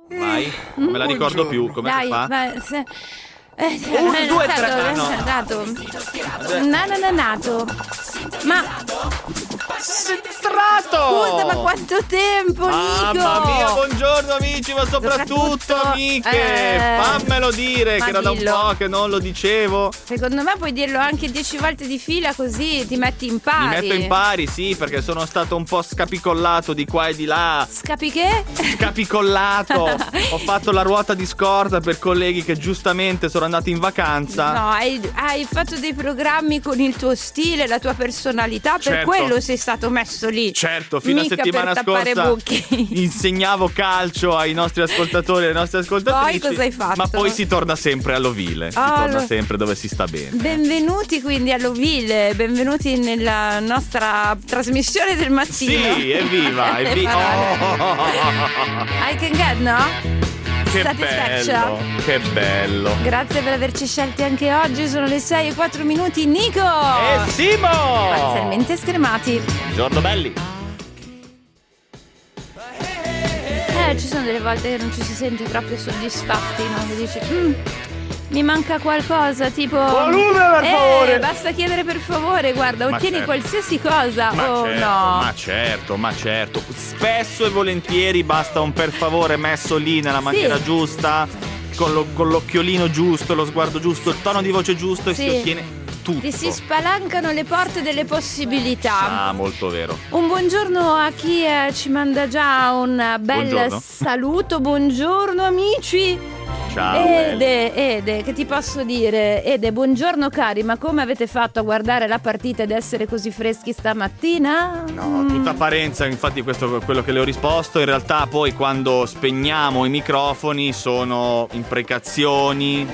Vai, non me la ricordo più, come si fa? Vai, 1, 2, 3, nato. Ma strato! scusa, ma quanto tempo, Nico? Mamma mia, buongiorno amici, ma soprattutto amiche, fammelo dire che era da un po' che non lo dicevo. Secondo me puoi dirlo anche 10 volte di fila, così ti metti in pari. Mi metto in pari, sì, perché sono stato un po' scapicollato di qua e di là. Scapi che? Scapicollato. Ho fatto la ruota di scorta per colleghi che giustamente sono andati in vacanza. No, hai fatto dei programmi con il tuo stile, la tua personalità, certo. Per quello sei stato messo lì. Certo, fino a settimana scorsa buchi. insegnavo calcio ai nostri ascoltatori e alle nostre ascoltatrici. Poi cosa hai fatto? Ma poi si torna sempre all'Ovile, si torna sempre dove si sta bene. Benvenuti quindi all'Ovile, benvenuti nella nostra trasmissione del mattino. Sì, evviva, evviva. I can get, no? Che bello. Grazie per averci scelti anche oggi. Sono le 6:04. Nico e Simo parzialmente scremati. Buongiorno belli. Ci sono delle volte che non ci si sente proprio soddisfatti, no? Che dici mi manca qualcosa, tipo volume per favore. Basta chiedere per favore, guarda, ottieni qualsiasi cosa. Ma certo. Spesso e volentieri basta un per favore messo lì nella maniera giusta, con l'occhiolino giusto, lo sguardo giusto, il tono di voce giusto e si ottiene tutto. Ti si spalancano le porte delle possibilità. Ah, molto vero. Un buongiorno a chi ci manda già un bel saluto. Buongiorno amici. Ciao. Ede, che ti posso dire? Ede, buongiorno cari, ma come avete fatto a guardare la partita ed essere così freschi stamattina? No, tutta apparenza, infatti questo è quello che le ho risposto. In realtà poi quando spegniamo i microfoni sono imprecazioni,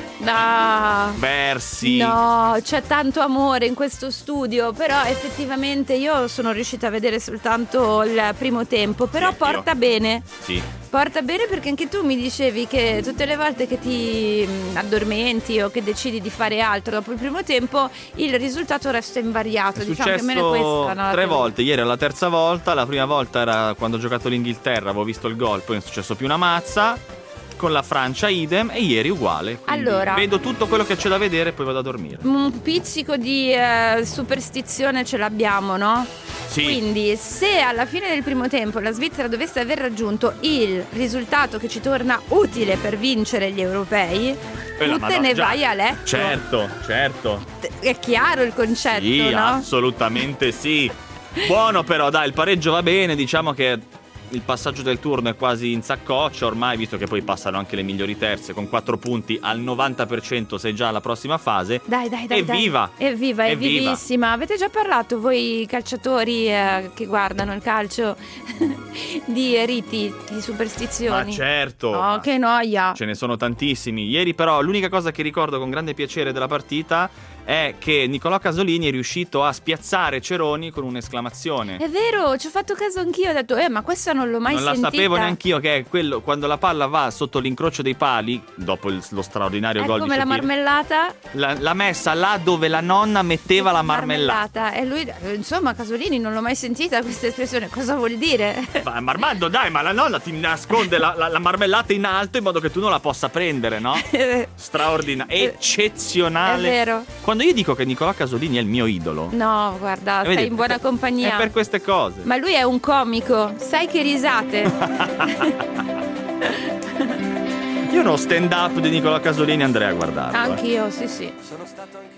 versi. No, c'è tanto amore in questo studio, però effettivamente io sono riuscita a vedere soltanto il primo tempo, però porta bene. Sì. Porta bene perché anche tu mi dicevi che tutte le volte che ti addormenti o che decidi di fare altro dopo il primo tempo il risultato resta invariato. È diciamo che almeno questa, no? 3 volte, ieri è la terza volta. La prima volta era quando ho giocato l'Inghilterra, avevo visto il gol, poi non è successo più una mazza. Con la Francia idem e ieri uguale. Allora vedo tutto quello che c'è da vedere e poi vado a dormire. Un pizzico di superstizione ce l'abbiamo, no? Sì. Quindi se alla fine del primo tempo la Svizzera dovesse aver raggiunto il risultato che ci torna utile per vincere gli europei, tu te ne vai a letto. Certo. È chiaro il concetto, sì, no? Assolutamente sì. Buono però, dai, il pareggio va bene, diciamo che il passaggio del turno è quasi in saccoccia ormai, visto che poi passano anche le migliori terze. Con 4 punti al 90% sei già alla prossima fase. Dai. Evviva! È vivissima. Avete già parlato voi calciatori che guardano il calcio di riti, di superstizioni? Ma certo! Oh, che noia! Ce ne sono tantissimi. Ieri però l'unica cosa che ricordo con grande piacere della partita è che Nicolò Casolini è riuscito a spiazzare Ceroni con un'esclamazione. È vero, ci ho fatto caso anch'io, ho detto ma questa non l'ho mai sentita. Non la sapevo neanch'io, che è quello quando la palla va sotto l'incrocio dei pali, dopo lo straordinario gol di come la marmellata. L'ha messa là dove la nonna metteva la marmellata. E lui, insomma, Casolini non l'ho mai sentita questa espressione, cosa vuol dire? Ma Armando, dai, ma la nonna ti nasconde la marmellata in alto in modo che tu non la possa prendere, no? Straordinario, eccezionale. È vero. Quando io dico che Nicolò Casolini è il mio idolo, no, guarda, sei in buona compagnia. È per queste cose. Ma lui è un comico, sai che risate. Io uno stand up di Nicolò Casolini andrei a guardarlo. Anch'io, sì. Sono stato anche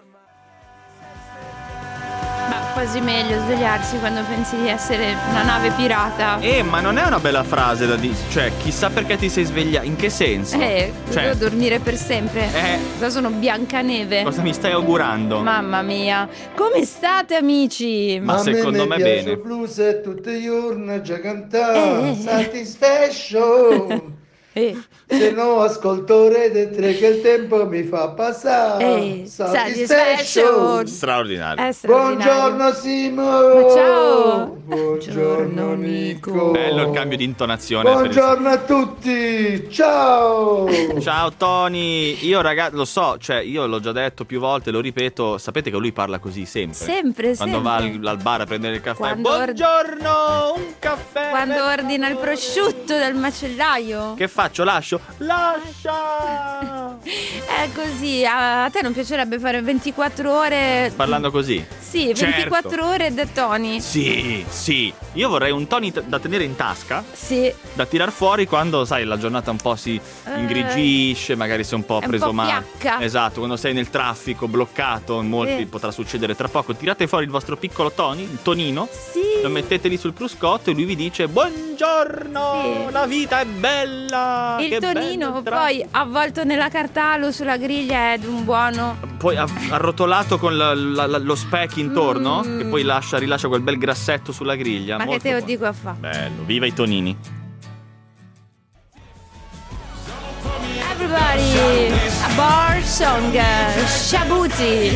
ma quasi meglio svegliarsi quando pensi di essere una nave pirata. Ma non è una bella frase da dire. Cioè, chissà perché ti sei svegliato. In che senso? Devo dormire per sempre. Io sono Biancaneve. Cosa mi stai augurando? Mamma mia. Come state, amici? Ma secondo me bene. Il blues è tutti i giorni già cantare Satisfaction. Se no ascolto Rete 3 che il tempo mi fa passare. Satisfaction. Straordinario. Buongiorno Simo. Ciao. Buongiorno Nico. Bello il cambio di intonazione. Buongiorno a tutti. Ciao. Ciao Tony. Io ragazzi lo so, cioè io l'ho già detto più volte, lo ripeto. Sapete che lui parla così sempre. Quando va al bar a prendere il caffè. Buongiorno, un caffè. Quando ordina il prosciutto dal macellaio. Che fa? faccio? Lascio? Lascia! È così, a te non piacerebbe fare 24 ore... Parlando così? Sì, 24 certo. ore da Tony. Sì. Io vorrei un Tony da tenere in tasca. Sì. Da tirar fuori quando, sai, la giornata un po' si ingrigisce, magari sei un po' preso male. Esatto, quando sei nel traffico, bloccato, molti potrà succedere tra poco. Tirate fuori il vostro piccolo Tony, il Tonino. Sì. Lo mettete lì sul cruscotto e lui vi dice buongiorno, la vita è bella. Il Tonino poi avvolto nella cartalo sulla griglia è un buono. Poi arrotolato con lo specchio intorno, che poi rilascia quel bel grassetto sulla griglia. Ma che te lo dico a fa? Bello, viva i Tonini. Everybody, a bar song, Shabuzi.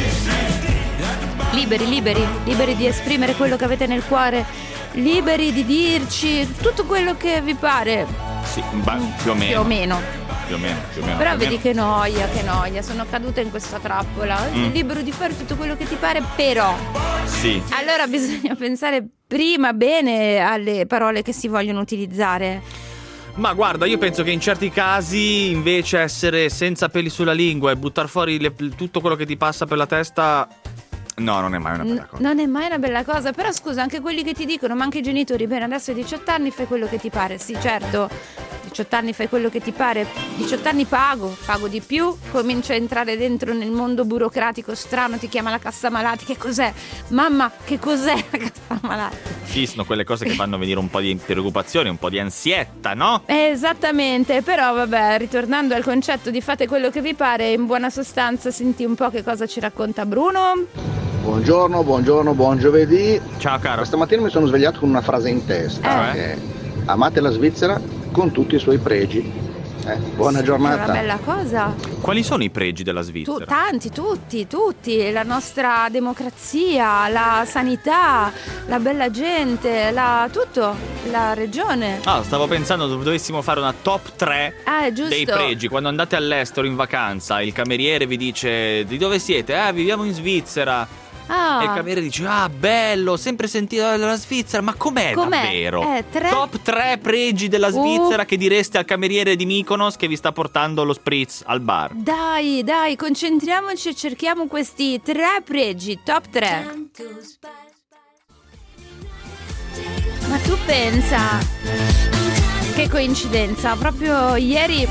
Liberi di esprimere quello che avete nel cuore, liberi di dirci tutto quello che vi pare. Sì, più o meno. Però vedi che noia, sono caduta in questa trappola. Sei libero di fare tutto quello che ti pare, però sì. Allora bisogna pensare prima bene alle parole che si vogliono utilizzare. Ma guarda, io penso che in certi casi invece essere senza peli sulla lingua e buttare fuori tutto quello che ti passa per la testa, no, non è mai una bella cosa. Non è mai una bella cosa. Però scusa, anche quelli che ti dicono, ma anche i genitori, bene, adesso hai 18 anni, fai quello che ti pare. Sì, certo, 18 anni fai quello che ti pare. 18 anni pago di più, comincio a entrare dentro nel mondo burocratico strano, ti chiama la cassa malati. Che cos'è? Mamma, che cos'è la cassa malati? Sì, sono quelle cose che fanno venire un po' di preoccupazione, un po' di ansietta, no? Esattamente, però vabbè, ritornando al concetto di fate quello che vi pare, in buona sostanza senti un po' che cosa ci racconta Bruno. Buongiorno, buon giovedì. Ciao caro. Questa mattina mi sono svegliato con una frase in testa. Amate la Svizzera con tutti i suoi pregi. Buona giornata. È una bella cosa. Quali sono i pregi della Svizzera? Tanti, tutti. La nostra democrazia, la sanità, la bella gente, tutto, la regione. Stavo pensando dovessimo fare una top 3 dei pregi. Quando andate all'estero in vacanza, il cameriere vi dice di dove siete? Viviamo in Svizzera. E il cameriere dice bello, sempre sentito della Svizzera. Ma com'è davvero? Top 3 pregi della Svizzera che direste al cameriere di Mykonos che vi sta portando lo spritz al bar. Dai, concentriamoci e cerchiamo questi 3 pregi. Top 3. Ma tu pensa, che coincidenza, proprio ieri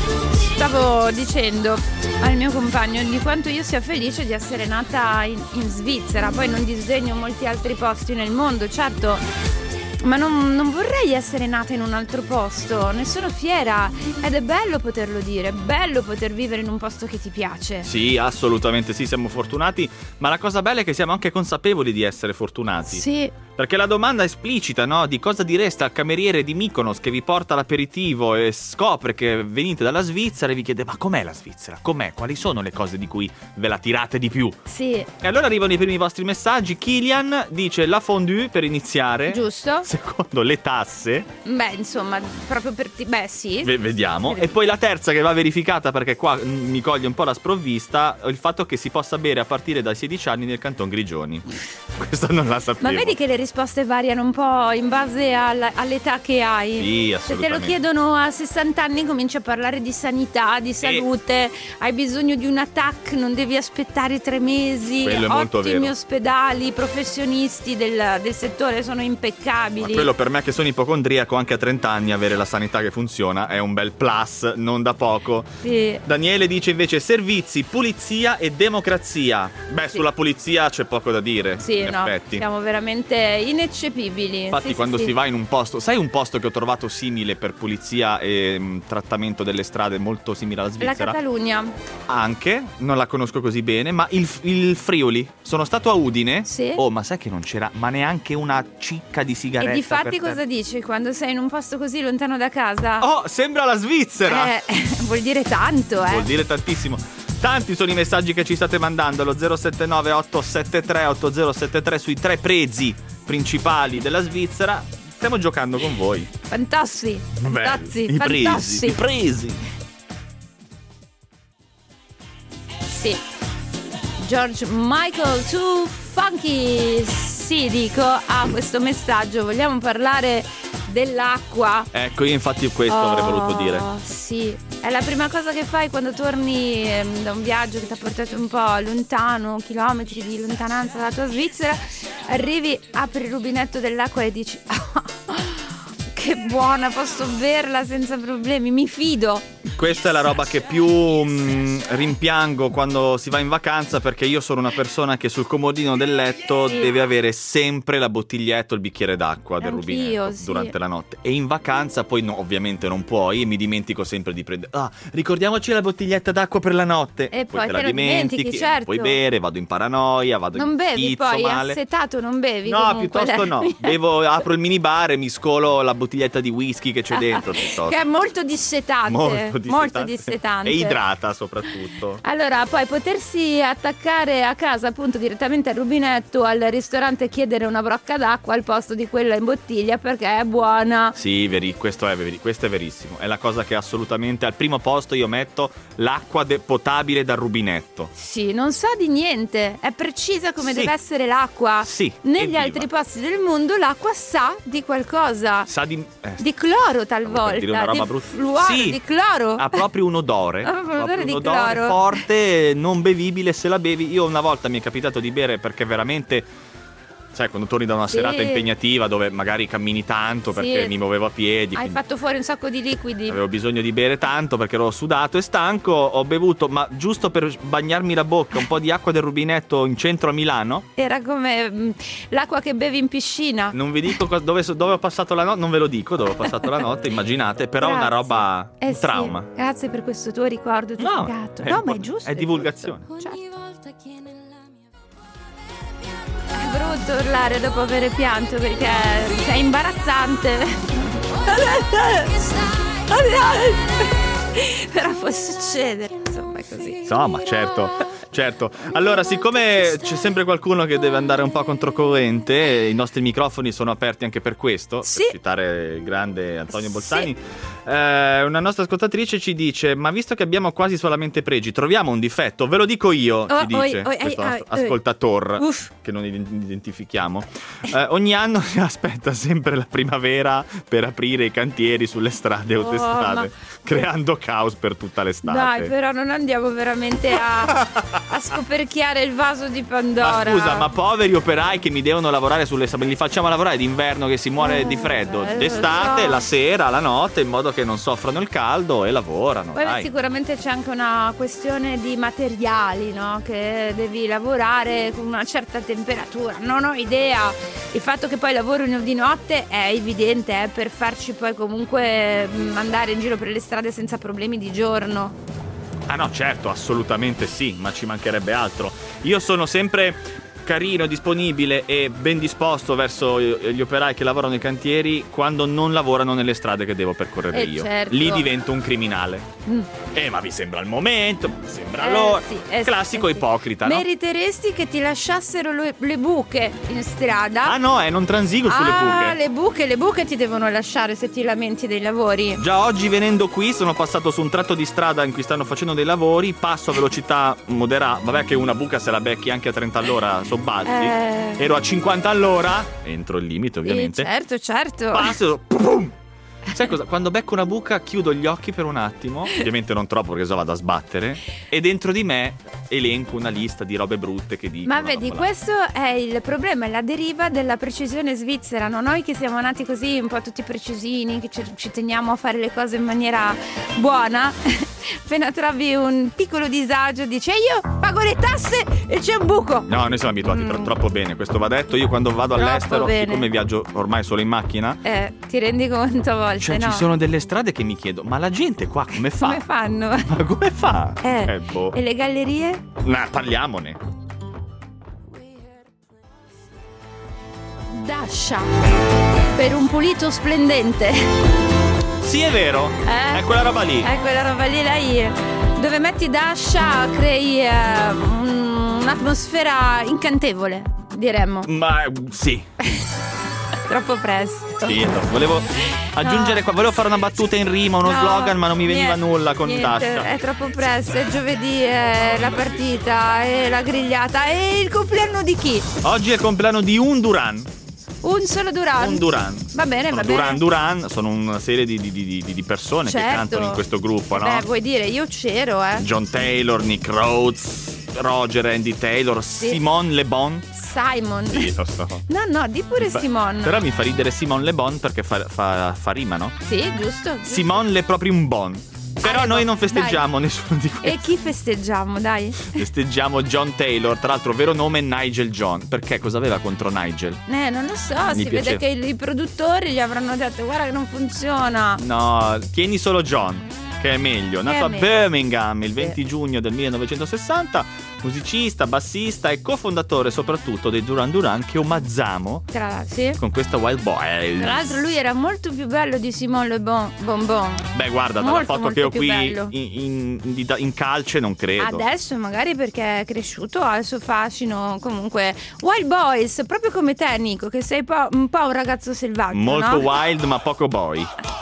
stavo dicendo al mio compagno di quanto io sia felice di essere nata in Svizzera. Poi non disdegno molti altri posti nel mondo, certo, ma non vorrei essere nata in un altro posto, ne sono fiera ed è bello poterlo dire, è bello poter vivere in un posto che ti piace. Sì, assolutamente sì, siamo fortunati, ma la cosa bella è che siamo anche consapevoli di essere fortunati. Sì. Perché la domanda esplicita, no? Di cosa direste al cameriere di Mykonos che vi porta l'aperitivo e scopre che venite dalla Svizzera e vi chiede ma com'è la Svizzera? Com'è? Quali sono le cose di cui ve la tirate di più? Sì. E allora arrivano i primi vostri messaggi. Kilian dice la fondue per iniziare. Giusto. Secondo, le tasse. Beh, insomma, proprio per sì. Vediamo. E poi la terza che va verificata, perché qua mi coglie un po' la sprovvista, il fatto che si possa bere a partire dai 16 anni nel Canton Grigioni. Questa non la sapevo. Ma vedi che le risposte variano un po' in base all'età che hai. Sì, assolutamente. Se te lo chiedono a 60 anni cominci a parlare di sanità, di salute, hai bisogno di una TAC, non devi aspettare 3 mesi. Quello è molto ottimi vero. Ospedali, professionisti del settore sono impeccabili. Ma quello per me che sono ipocondriaco, anche a 30 anni avere la sanità che funziona è un bel plus, non da poco. Sì. Daniele dice invece servizi, pulizia e democrazia. Beh, sulla pulizia c'è poco da dire. Sì, in no, effetti. siamo veramente ineccepibili. Infatti quando si va in un posto, sai un posto che ho trovato simile per pulizia e trattamento delle strade, molto simile alla Svizzera? La Catalogna. Anche, non la conosco così bene, ma il Friuli. Sono stato a Udine. Sì. Oh, ma sai che non c'era ma neanche una cicca di sigaretta? E difatti cosa dici quando sei in un posto così lontano da casa? Oh, sembra la Svizzera! Vuol dire tanto, Vuol dire tantissimo. Tanti sono i messaggi che ci state mandando allo 079 873 8073 sui 3 pregi principali della Svizzera. Stiamo giocando con voi. Fantassi. I presi. Sì. George Michael Too Funky. Sì, dico, questo messaggio vogliamo parlare dell'acqua. Ecco, io infatti questo avrei voluto dire. Sì, è la prima cosa che fai quando torni da un viaggio che ti ha portato un po' lontano, chilometri di lontananza dalla tua Svizzera. Arrivi, apri il rubinetto dell'acqua e dici che buona, posso berla senza problemi, mi fido. Questa è la roba che più rimpiango quando si va in vacanza, perché io sono una persona che sul comodino del letto deve avere sempre la bottiglietta o il bicchiere d'acqua del rubinetto durante la notte. E in vacanza poi ovviamente non puoi, e mi dimentico sempre di prendere. Ricordiamoci la bottiglietta d'acqua per la notte. E poi te la dimentichi, certo. Puoi bere, vado in paranoia, vado non in bevi, pizzo poi male. assetato non bevi. No, comunque, piuttosto no. Apro il minibar e mi scolo la bottiglietta di whisky che c'è dentro. Piuttosto. Che è molto dissetante. Molto dissetante. E idrata soprattutto. Allora, poi potersi attaccare a casa appunto direttamente al rubinetto, al ristorante e chiedere una brocca d'acqua al posto di quella in bottiglia perché è buona. Sì, questo è verissimo. È la cosa che assolutamente al primo posto io metto l'acqua potabile dal rubinetto. Sì, non sa di niente, è precisa come deve essere l'acqua. Sì. Negli altri posti del mondo l'acqua sa di qualcosa. Sa di cloro talvolta, dire una roba di fluoro, di cloro. Ha proprio un odore. Un odore forte, non bevibile se la bevi. Io una volta mi è capitato di bere perché veramente, sai, quando torni da una serata impegnativa dove magari cammini tanto perché mi muovevo a piedi, hai fatto fuori un sacco di liquidi, avevo bisogno di bere tanto perché ero sudato e stanco, ho bevuto, ma giusto per bagnarmi la bocca, un po' di acqua del rubinetto in centro a Milano. Era come l'acqua che bevi in piscina. Non vi dico dove ho passato la notte, non ve lo dico dove ho passato la notte, immaginate, però Grazie. Una roba, un trauma. Grazie per questo tuo ricordo dedicato. No, ma è giusto. È divulgazione. Certo. È brutto urlare dopo avere pianto perché è imbarazzante. Però può succedere, insomma, è così. Insomma, certo. Allora, siccome c'è sempre qualcuno che deve andare un po' controcorrente, i nostri microfoni sono aperti anche per questo, per citare il grande Antonio Bolzani. Una nostra ascoltatrice ci dice: ma visto che abbiamo quasi solamente pregi, troviamo un difetto, ve lo dico io, ci dice questo ascoltatore che non identifichiamo. Ogni anno si aspetta sempre la primavera per aprire i cantieri sulle strade e autostrade, creando caos per tutta l'estate. Dai, però non andiamo veramente a scoperchiare il vaso di Pandora. Ma scusa, ma poveri operai che mi devono lavorare sulle strade, li facciamo lavorare d'inverno che si muore di freddo, d'estate, la sera, la notte, in modo che non soffrano il caldo e lavorano. Poi sicuramente c'è anche una questione di materiali, no? Che devi lavorare con una certa temperatura. Non ho idea. Il fatto che poi lavorino di notte è evidente, è per farci poi comunque andare in giro per le strade senza problemi di giorno. Ah no, certo, assolutamente sì, ma ci mancherebbe altro. Io sono sempre carino, disponibile e ben disposto verso gli operai che lavorano nei cantieri quando non lavorano nelle strade che devo percorrere io. Certo. Lì divento un criminale. Ma vi sembra il momento, mi sembra l'ora. Classico ipocrita, no? Meriteresti che ti lasciassero le buche in strada? Ah no, non transigo sulle buche. Le buche ti devono lasciare se ti lamenti dei lavori. Già oggi venendo qui sono passato su un tratto di strada in cui stanno facendo dei lavori, passo a velocità moderata, vabbè che una buca se la becchi anche a 30 all'ora sobbalzi, ero a 50 all'ora, entro il limite ovviamente. Certo. Passo, pum! Sai cosa? Quando becco una buca chiudo gli occhi per un attimo, ovviamente non troppo perché vado a sbattere, e dentro di me elenco una lista di robe brutte che dico. Ma vedi, questo è il problema, è la deriva della precisione svizzera, no? Noi che siamo nati così un po' tutti precisini, che ci teniamo a fare le cose in maniera buona, appena trovi un piccolo disagio dici io pago le tasse e c'è un buco. No, noi siamo abituati troppo bene, questo va detto. Io quando vado all'estero, siccome viaggio ormai solo in macchina, ti rendi conto a volte, cioè, ci sono delle strade che mi chiedo, ma la gente qua come fa? Come fanno? Ma come fa? Boh. E le gallerie? Parliamone. Dasha per un pulito splendente. Sì, è vero. È quella roba lì. È quella roba lì, lei. Dove metti Dasha crei un'atmosfera incantevole, diremmo. Ma sì. Troppo presto. Sì, volevo aggiungere qua, volevo fare una battuta in rima, uno slogan, ma non mi veniva nulla con Dasha. È troppo presto, è giovedì, è la partita, è la grigliata, è il compleanno di chi? Oggi è il compleanno di un Duran. Un solo Duran. Un Duran. Va bene, sono va bene. Duran sono una serie di persone che cantano in questo gruppo, no? Beh, vuoi dire, io c'ero, John Taylor, Nick Rhodes, Roger, Andy Taylor, Sì. Simone Le Bon. Simon. Sì, lo so. No, di pure Simon. Però mi fa ridere Simone Le Bon perché fa rima, no? Sì, giusto. Simone Le proprio un bon. Però noi non festeggiamo nessuno di questi. E chi festeggiamo, dai? Festeggiamo John Taylor, tra l'altro vero nome Nigel John. Perché cosa aveva contro Nigel? Non lo so, Mi si piace. vede che i produttori gli avranno detto guarda che non funziona. No, tieni solo John, che è meglio. Nato a meglio. Birmingham il 20 giugno del 1960, musicista, bassista e cofondatore soprattutto dei Duran Duran, che omaggiamo Sì. con questa Wild Boy. Tra l'altro lui era molto più bello di Simone Le Bonbon. Beh, guarda, dalla Molto, foto che ho molto più qui bello. in calce non credo. Adesso magari perché è cresciuto, ha il suo fascino. Comunque Wild Boys, proprio come te Nico, che sei un po' un ragazzo selvaggio, Molto no? wild ma poco boy.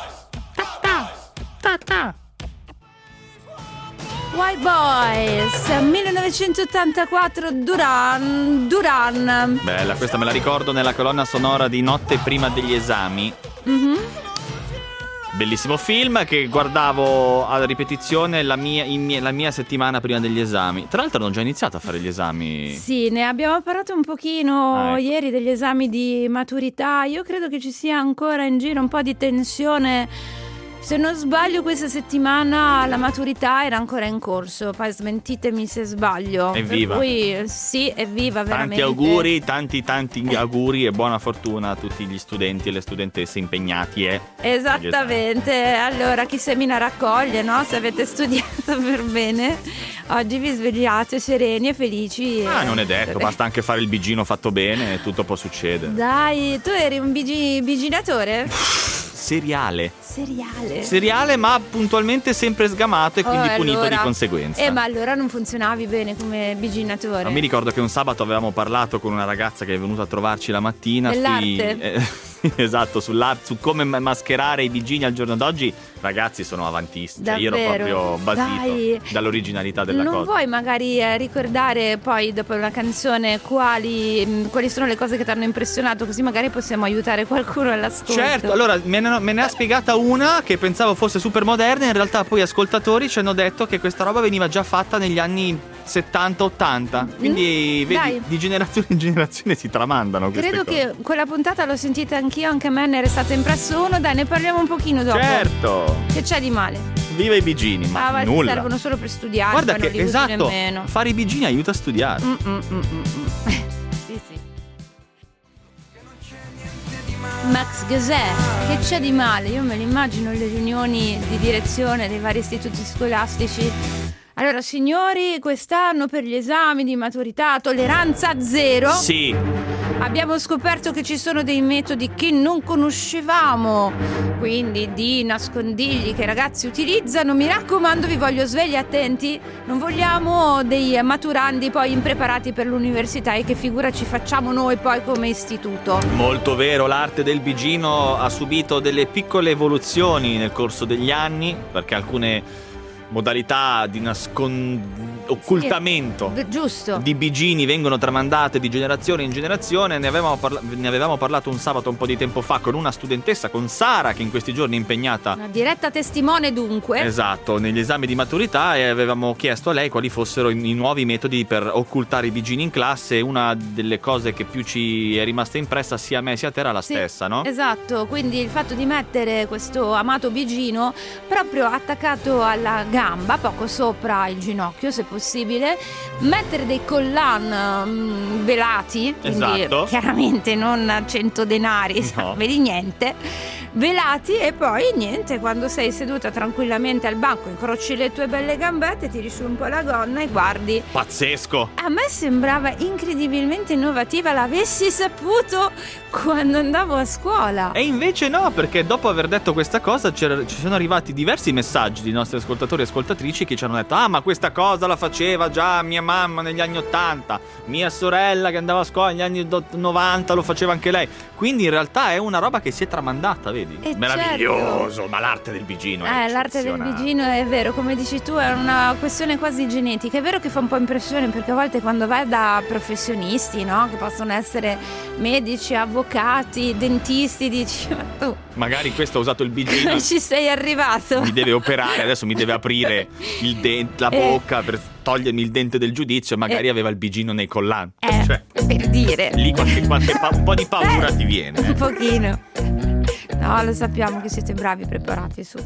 Wild Boys 1984, Duran. Bella, questa me la ricordo nella colonna sonora di Notte prima degli esami. Bellissimo film che guardavo a ripetizione la mia settimana prima degli esami. Tra l'altro hanno già iniziato a fare gli esami. Sì, ne abbiamo parlato un pochino ecco. ieri degli esami di maturità. Io credo che ci sia ancora in giro un po' di tensione. Se non sbaglio questa settimana la maturità era ancora in corso, poi smentitemi se sbaglio. Evviva. Per cui sì, evviva veramente. Tanti auguri e buona fortuna a tutti gli studenti e le studentesse impegnati. Esattamente, allora chi semina raccoglie, no? Se avete studiato per bene, oggi vi svegliate sereni e felici. Non è detto, basta anche fare il bigino fatto bene e tutto può succedere. Dai, tu eri un biginatore? Seriale ma puntualmente sempre sgamato e quindi punito di conseguenza. Ma allora non funzionavi bene come biginatore. Ma mi ricordo che un sabato avevamo parlato con una ragazza che è venuta a trovarci la mattina Dell'arte. Esatto, su come mascherare i bigini al giorno d'oggi. Ragazzi, sono avantisti. Io ero proprio basito dall'originalità della cosa. Non vuoi magari ricordare poi dopo la canzone quali sono le cose che ti hanno impressionato, così magari possiamo aiutare qualcuno all'ascolto? Certo, allora me ne ha spiegata una che pensavo fosse super moderna, in realtà poi ascoltatori ci hanno detto che questa roba veniva già fatta negli anni 70-80, quindi vedi, di generazione in generazione si tramandano queste Credo cose. che quella puntata l'ho sentita anch'io, anche a me ne era stato impresso uno. Dai, ne parliamo un pochino dopo. Certo. Che c'è di male? Viva i bigini, ma nulla. Servono solo per studiare. Guarda poi che non li usi esatto, nemmeno. fare i bigini aiuta a studiare. Sì. Max Gazzè, che c'è di male? Io me lo immagino le riunioni di direzione dei vari istituti scolastici. Allora, signori, quest'anno per gli esami di maturità tolleranza zero. Sì. Abbiamo scoperto che ci sono dei metodi che non conoscevamo, quindi di nascondigli che i ragazzi utilizzano. Mi raccomando, vi voglio svegli e attenti. Non vogliamo dei maturandi poi impreparati per l'università, e che figura ci facciamo noi poi come istituto. Molto vero, l'arte del bigino ha subito delle piccole evoluzioni nel corso degli anni, perché alcune modalità di occultamento giusto di bigini vengono tramandate di generazione in generazione. Ne avevamo parlato un sabato un po' di tempo fa con una studentessa, con Sara, che in questi giorni è impegnata, una diretta testimone dunque, esatto, negli esami di maturità, e avevamo chiesto a lei quali fossero i nuovi metodi per occultare i bigini in classe. Una delle cose che più ci è rimasta impressa sia a me sia a te era la stessa, no? Esatto, quindi il fatto di mettere questo amato bigino proprio attaccato alla gamba, poco sopra il ginocchio se possibile, mettere dei collan velati, quindi esatto, chiaramente non 100 denari, no, vedi niente, velati, e poi niente, quando sei seduta tranquillamente al banco incroci le tue belle gambette, tiri su un po' la gonna e guardi. Pazzesco! A me sembrava incredibilmente innovativa, l'avessi saputo quando andavo a scuola. E invece no, perché dopo aver detto questa cosa ci sono arrivati diversi messaggi di nostri ascoltatori e ascoltatrici che ci hanno detto: ah, ma questa cosa la faceva già mia mamma negli anni 80, mia sorella che andava a scuola negli anni 90 lo faceva anche lei. Quindi in realtà è una roba che si è tramandata, vedi? vedi? Meraviglioso, certo. Ma l'arte del bigino è l'arte del bigino è vero, come dici tu, è una questione quasi genetica. È vero che fa un po' impressione, perché a volte quando vai da professionisti, no, che possono essere medici, avvocati, dentisti, dici, ma tu magari questo ha usato il bigino, non ci sei arrivato, mi deve operare, adesso mi deve aprire la bocca per togliermi il dente del giudizio, magari aveva il bigino nei collanti, cioè, per dire, lì un po' di paura ti viene, un pochino. No, lo sappiamo che siete bravi, preparati, su.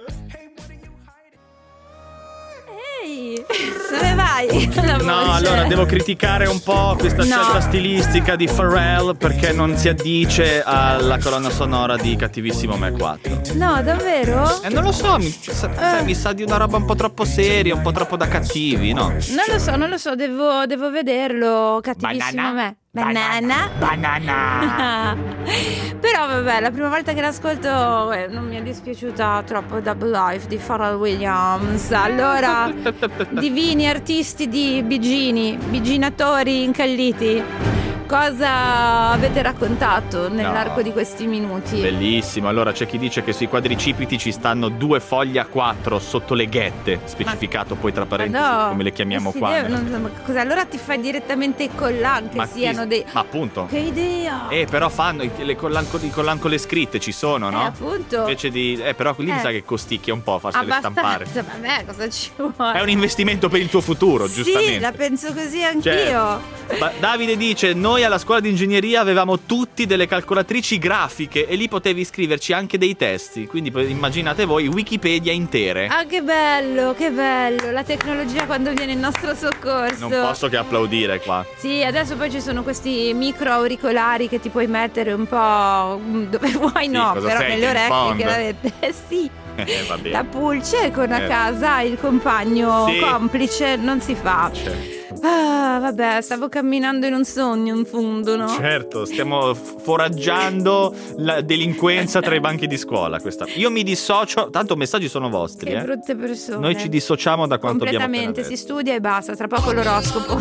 Ehi, dove vai? No, allora devo criticare un po' questa scelta stilistica di Pharrell, perché non si addice alla colonna sonora di Cattivissimo Me 4. No, davvero? Non lo so, mi sa di una roba un po' troppo seria, un po' troppo da cattivi, no? Non lo so, devo vederlo. Cattivissimo Me. Banana. Però vabbè, la prima volta che l'ascolto non mi è dispiaciuta troppo Double Life di Pharrell Williams. Allora, divini artisti di biginatori incalliti, cosa avete raccontato nell'arco di questi minuti? Bellissimo. Allora c'è chi dice che sui quadricipiti ci stanno 2 fogli A4 sotto le ghette, specificato poi tra parentesi come le chiamiamo qua. Cos'è? Allora ti fai direttamente i collan che siano dei... Ma appunto. Che idea! Però fanno i collan con le scritte, ci sono, no? Appunto. Invece di... però lì mi sa che costicchia un po' farsele stampare. Vabbè, cosa ci vuole? È un investimento per il tuo futuro, giustamente. Sì, la penso così anch'io. Certo. Davide dice: noi alla scuola di ingegneria avevamo tutti delle calcolatrici grafiche e lì potevi scriverci anche dei testi, quindi immaginate voi Wikipedia intere. Ah, che bello, la tecnologia quando viene in nostro soccorso. Non posso che applaudire qua. Sì, adesso poi ci sono questi micro auricolari che ti puoi mettere un po' dove vuoi, no, però nelle orecchie che avete. Sì. Va bene. La pulce con a casa il compagno complice non si fa. Certo. Ah, vabbè, stavo camminando in un sogno in fondo, no? Certo, stiamo foraggiando la delinquenza tra i banchi di scuola. Io mi dissocio, tanto i messaggi sono vostri. Che brutte persone. Noi ci dissociamo da quanto abbiamo appena detto. Completamente, si studia e basta, tra poco l'oroscopo.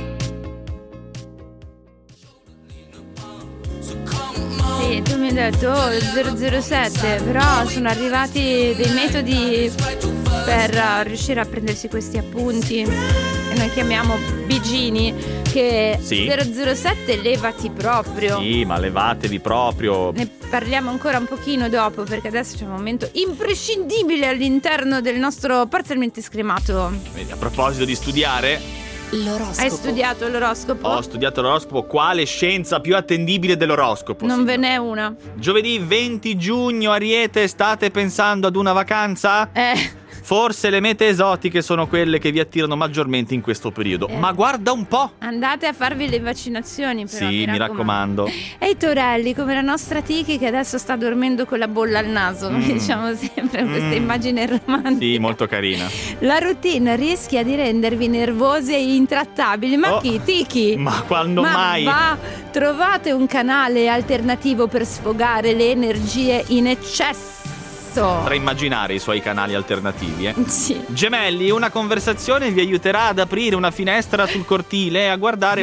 Sì, tu mi hai detto 007, però sono arrivati dei metodi per riuscire a prendersi questi appunti e noi chiamiamo bigini, che 007 levati proprio. Sì, ma levatevi proprio. Ne parliamo ancora un pochino dopo, perché adesso c'è un momento imprescindibile all'interno del nostro parzialmente scremato. Vedi, a proposito di studiare, l'oroscopo. Hai studiato l'oroscopo? Ho studiato l'oroscopo. Quale scienza più attendibile dell'oroscopo? Non ve n'è una. Giovedì 20 giugno, Ariete, state pensando ad una vacanza? Forse le mete esotiche sono quelle che vi attirano maggiormente in questo periodo. Ma guarda un po'! Andate a farvi le vaccinazioni, però. Sì, mi raccomando. E i torelli, come la nostra Tiki che adesso sta dormendo con la bolla al naso. Diciamo sempre questa immagine romantica. Sì, molto carina. La routine rischia di rendervi nervosi e intrattabili. Ma chi? Tiki? Ma quando mai? Trovate un canale alternativo per sfogare le energie in eccesso. Potrei immaginare i suoi canali alternativi, Sì. Gemelli, una conversazione vi aiuterà ad aprire una finestra sul cortile e a guardare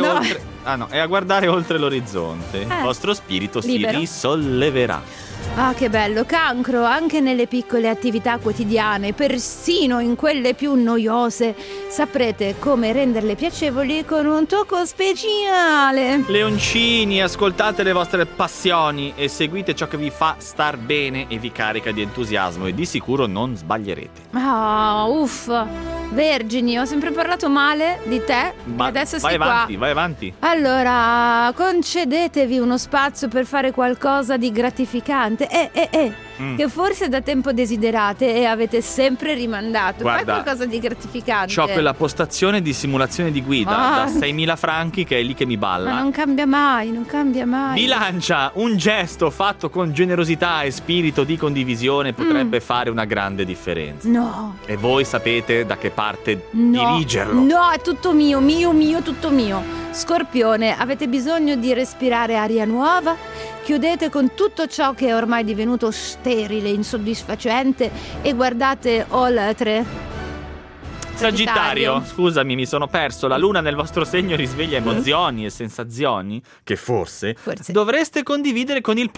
oltre l'orizzonte. Il vostro spirito si risolleverà. Ah, che bello. Cancro, anche nelle piccole attività quotidiane, persino in quelle più noiose, saprete come renderle piacevoli con un tocco speciale. Leoncini, ascoltate le vostre passioni e seguite ciò che vi fa star bene e vi carica di entusiasmo e di sicuro non sbaglierete. Ah, Vergini, ho sempre parlato male di te, ma adesso vai avanti, vai avanti. Allora, concedetevi uno spazio per fare qualcosa di gratificante che forse da tempo desiderate e avete sempre rimandato. Guarda, fai qualcosa di gratificante. C'ho quella postazione di simulazione di guida da 6.000 franchi che è lì che mi balla. Ma non cambia mai. Bilancia, un gesto fatto con generosità e spirito di condivisione potrebbe fare una grande differenza. No. E voi sapete da che parte dirigerlo. No, è tutto mio, tutto mio. Scorpione, avete bisogno di respirare aria nuova? Chiudete con tutto ciò che è ormai divenuto sterile, insoddisfacente e guardate oltre. Sagittario, scusami, mi sono perso. La luna nel vostro segno risveglia emozioni e sensazioni che forse dovreste condividere con il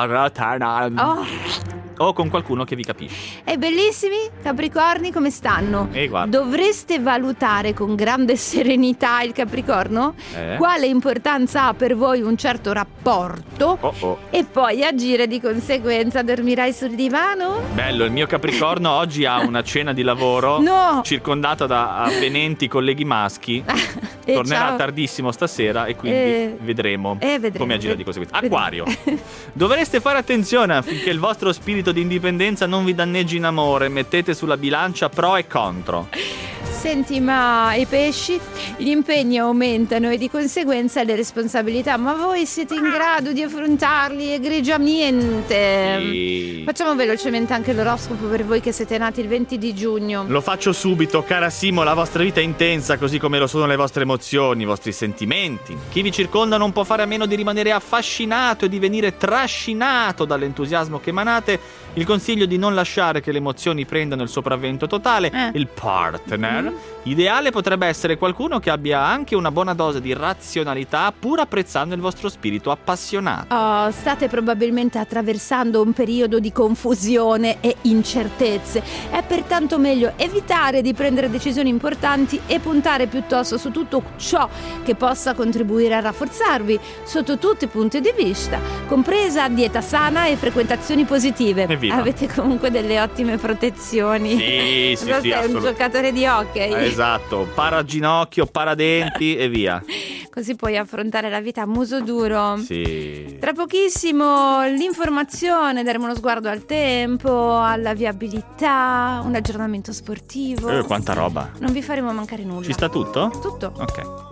partner o con qualcuno che vi capisce. E bellissimi Capricorni, come stanno? Guarda. Dovreste valutare con grande serenità il Capricorno quale importanza ha per voi un certo rapporto e poi agire di conseguenza. Dormirai sul divano? Bello, il mio Capricorno oggi ha una cena di lavoro circondata da avvenenti colleghi maschi. Tornerà tardissimo stasera e quindi vedremo come agire di conseguenza. Acquario, dovreste fare attenzione affinché il vostro spirito di indipendenza non vi danneggi in amore. Mettete sulla bilancia pro e contro. Senti, ma i pesci, gli impegni aumentano e di conseguenza le responsabilità, ma voi siete in grado di affrontarli egregiamente? Sì. Facciamo velocemente anche l'oroscopo per voi che siete nati il 20 di giugno. Lo faccio subito, cara Simo, la vostra vita è intensa, così come lo sono le vostre emozioni, i vostri sentimenti. Chi vi circonda non può fare a meno di rimanere affascinato e di venire trascinato dall'entusiasmo che emanate. Il consiglio di non lasciare che le emozioni prendano il sopravvento totale. Il partner ideale potrebbe essere qualcuno che abbia anche una buona dose di razionalità, pur apprezzando il vostro spirito appassionato. State probabilmente attraversando un periodo di confusione e incertezze. È pertanto meglio evitare di prendere decisioni importanti e puntare piuttosto su tutto ciò che possa contribuire a rafforzarvi sotto tutti i punti di vista, compresa dieta sana e frequentazioni positive. Evviva. Avete comunque delle ottime protezioni. Sì, Sei un giocatore di hockey. Esatto, paraginocchio, paradenti e via. Così puoi affrontare la vita a muso duro. Sì. Tra pochissimo l'informazione, daremo uno sguardo al tempo, alla viabilità, un aggiornamento sportivo. Quanta roba. Non vi faremo mancare nulla. Ci sta tutto? Tutto. Ok.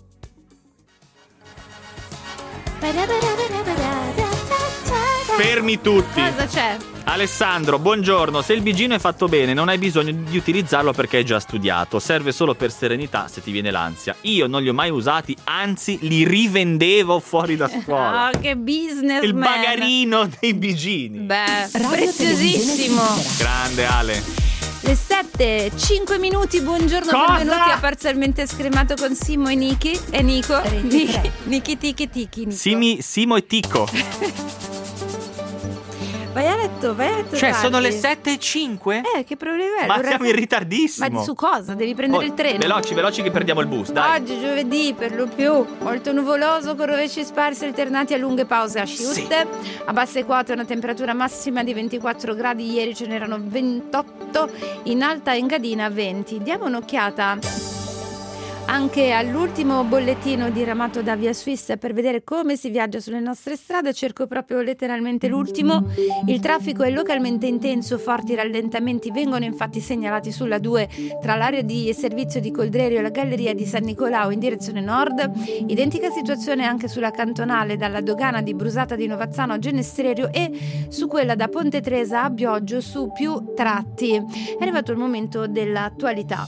Fermi tutti. Cosa c'è? Alessandro, buongiorno. Se il bigino è fatto bene non hai bisogno di utilizzarlo perché è già studiato. Serve solo per serenità se ti viene l'ansia. Io non li ho mai usati, anzi li rivendevo fuori da scuola. Che business. Il bagarino dei bigini. Beh, preziosissimo. Grande Ale. Le 7, 5 minuti, buongiorno, benvenuti a Parzialmente Scremato con Simo e Niki e Nico. Niki Tiki Tiki. Simo e Tico. Vai a letto Cioè tardi. sono le 7:05? Che problema è? Ma siamo in ritardissimo. Ma su cosa? Devi prendere il treno. Veloci che perdiamo il bus, dai. Oggi giovedì per lo più molto nuvoloso con rovesci sparsi alternati a lunghe pause asciutte. A basse quote una temperatura massima di 24 gradi, ieri ce n'erano 28, in Alta Engadina 20. Diamo un'occhiata anche all'ultimo bollettino diramato da Via Swiss per vedere come si viaggia sulle nostre strade. Cerco proprio letteralmente l'ultimo. Il traffico è localmente intenso, forti rallentamenti vengono infatti segnalati sulla 2 tra l'area di servizio di Coldrerio e la galleria di San Nicolao in direzione nord. Identica situazione anche sulla cantonale dalla dogana di Brusata di Novazzano a Genestrerio e su quella da Ponte Tresa a Bioggio su più tratti. È arrivato il momento dell'attualità.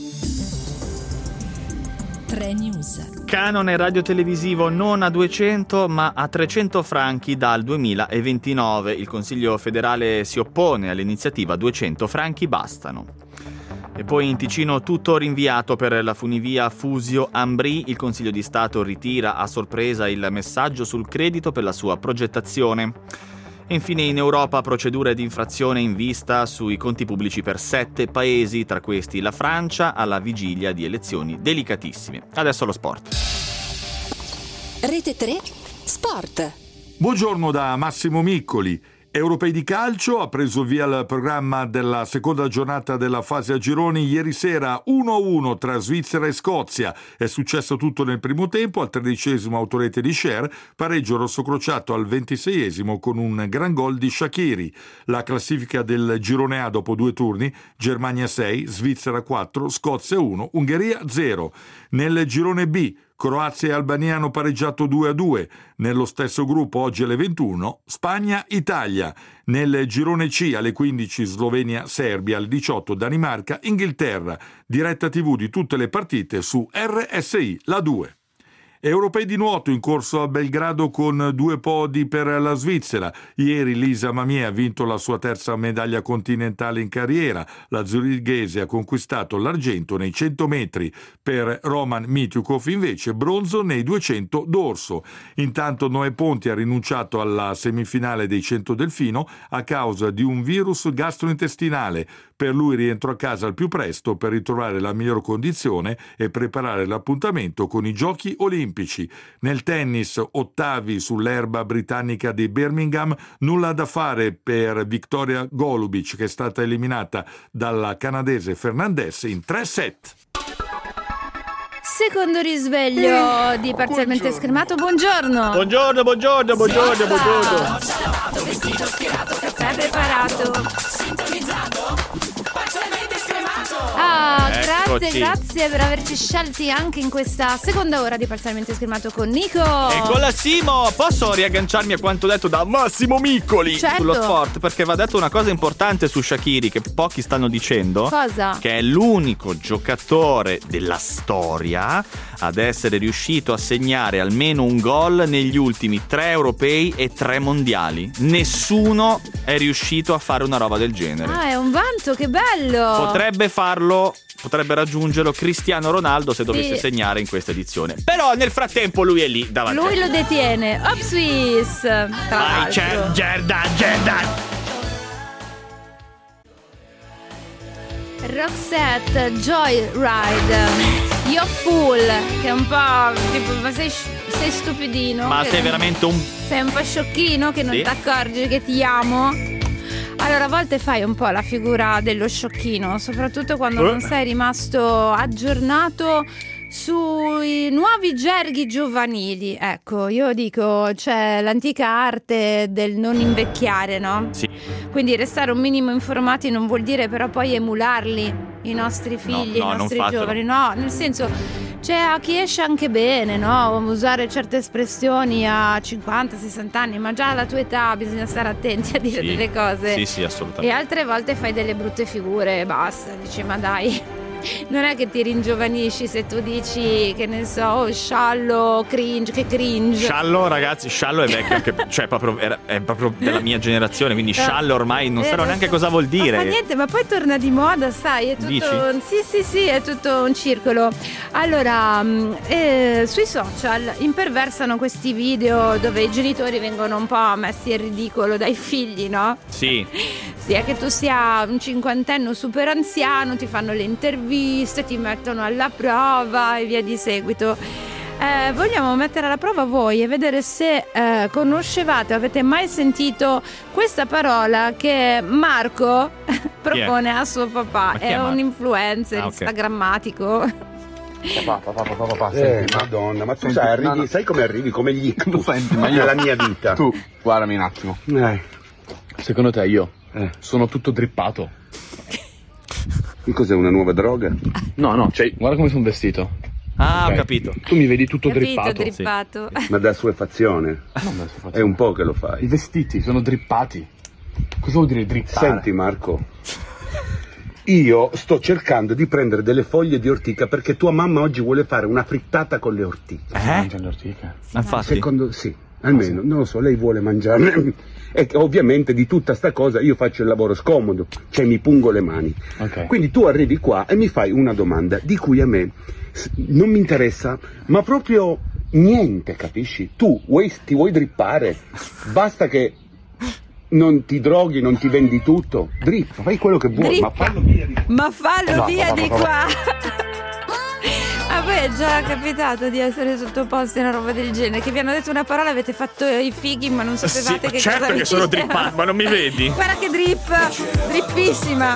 3 News. Canone radiotelevisivo non a 200 ma a 300 franchi dal 2029. Il Consiglio federale si oppone all'iniziativa 200 franchi bastano. E poi in Ticino tutto rinviato per la funivia Fusio-Ambrì. Il Consiglio di Stato ritira a sorpresa il messaggio sul credito per la sua progettazione. E infine in Europa procedure di infrazione in vista sui conti pubblici per 7 paesi, tra questi la Francia, alla vigilia di elezioni delicatissime. Adesso lo sport. Rete 3 Sport. Buongiorno da Massimo Miccoli. Europei di calcio, ha preso via il programma della seconda giornata della fase a gironi ieri sera 1-1 tra Svizzera e Scozia. È successo tutto nel primo tempo, al 13esimo autorete di Scher, pareggio rossocrociato al 26esimo con un gran gol di Shaqiri. La classifica del girone A dopo 2 turni: Germania 6, Svizzera 4, Scozia 1, Ungheria 0. Nel girone B Croazia e Albania hanno pareggiato 2-2. Nello stesso gruppo oggi alle 21 Spagna-Italia. Nel girone C alle 15 Slovenia-Serbia, alle 18 Danimarca-Inghilterra. Diretta TV di tutte le partite su RSI, la 2. Europei di nuoto in corso a Belgrado con 2 podi per la Svizzera. Ieri Lisa Mamier ha vinto la sua terza medaglia continentale in carriera. La zurighese ha conquistato l'argento nei 100 metri. Per Roman Mityukov invece bronzo nei 200 dorso. Intanto Noè Ponti ha rinunciato alla semifinale dei 100 delfino a causa di un virus gastrointestinale. Per lui rientro a casa al più presto per ritrovare la miglior condizione e preparare l'appuntamento con i Giochi Olimpici. Nel tennis, ottavi sull'erba britannica di Birmingham, nulla da fare per Victoria Golubic, che è stata eliminata dalla canadese Fernandez in 3 set. Secondo risveglio di Parzialmente Schermato, buongiorno. Buongiorno. Sei preparato? Grazie per averci scelti anche in questa seconda ora di Parzialmente Schermato con Nico e con la Simo. Posso riagganciarmi a quanto detto da Massimo Miccoli sullo sport? Perché va detto una cosa importante su Shaqiri che pochi stanno dicendo. Cosa? Che è l'unico giocatore della storia ad essere riuscito a segnare almeno un gol negli ultimi 3 europei e 3 mondiali. Nessuno è riuscito a fare una roba del genere. È un vanto, che bello! Potrebbe raggiungerlo Cristiano Ronaldo se dovesse segnare in questa edizione. Però nel frattempo lui è lì davanti. Lui lo detiene. Opswiss. Vai, Gerdan. Roxette, Joyride. You're Fool, che è un po' tipo, ma sei stupidino. Ma sei veramente sei un po' sciocchino che non ti accorgi che ti amo. Allora, a volte fai un po' la figura dello sciocchino, soprattutto quando non sei rimasto aggiornato sui nuovi gerghi giovanili. Ecco, io dico, c'è l'antica arte del non invecchiare, no? Sì. Quindi restare un minimo informati non vuol dire però poi emularli, i nostri figli, i nostri giovani. No, nel senso, c'è a chi esce anche bene, no? Usare certe espressioni a 50-60 anni, ma già alla tua età bisogna stare attenti a dire delle cose. Sì, assolutamente. E altre volte fai delle brutte figure e basta, dici ma dai. Non è che ti ringiovanisci se tu dici, che ne so, sciallo, cringe, che cringe. Sciallo, ragazzi, sciallo è vecchio anche, cioè è proprio della mia generazione, quindi sciallo ormai non so neanche cosa vuol dire. Ma niente, ma poi torna di moda, sai, è tutto. Dici? Sì, è tutto un circolo. Allora, sui social imperversano questi video dove i genitori vengono un po' messi in ridicolo dai figli, no? Sì. Sia che tu sia un cinquantenne super anziano, ti fanno le interviste, ti mettono alla prova e via di seguito. Vogliamo mettere alla prova voi e vedere se conoscevate o avete mai sentito questa parola che Marco propone a suo papà. È un influencer instagrammatico. Papà, senti, Madonna, ma tu sai come arrivi? Come gli senti, ma io, nella mia vita. Tu, guardami un attimo. Secondo te io sono tutto drippato? Cos'è, una nuova droga? No, cioè, guarda come sono vestito. Ho capito. Tu mi vedi tutto drippato. Sì. Ma da assuefazione? Non da assuefazione. È un po' che lo fai. I vestiti sono drippati. Cosa vuol dire drippare? Senti Marco, io sto cercando di prendere delle foglie di ortica perché tua mamma oggi vuole fare una frittata con le ortiche. Mangiano le ortiche? Infatti. Sì, almeno, non lo so, lei vuole mangiarne. E ovviamente di tutta sta cosa io faccio il lavoro scomodo, cioè mi pungo le mani. Quindi tu arrivi qua e mi fai una domanda di cui a me non mi interessa, ma proprio niente, capisci? Tu ti vuoi drippare, basta che non ti droghi, non ti vendi tutto, drippa, fai quello che vuoi, ma fallo via di qua. Ma fallo via di qua. A voi è già capitato di essere sottoposti a una roba del genere? Che vi hanno detto una parola, avete fatto i fighi ma non sapevate che certo cosa che sono drippato, ma non mi vedi? Guarda che drippissima.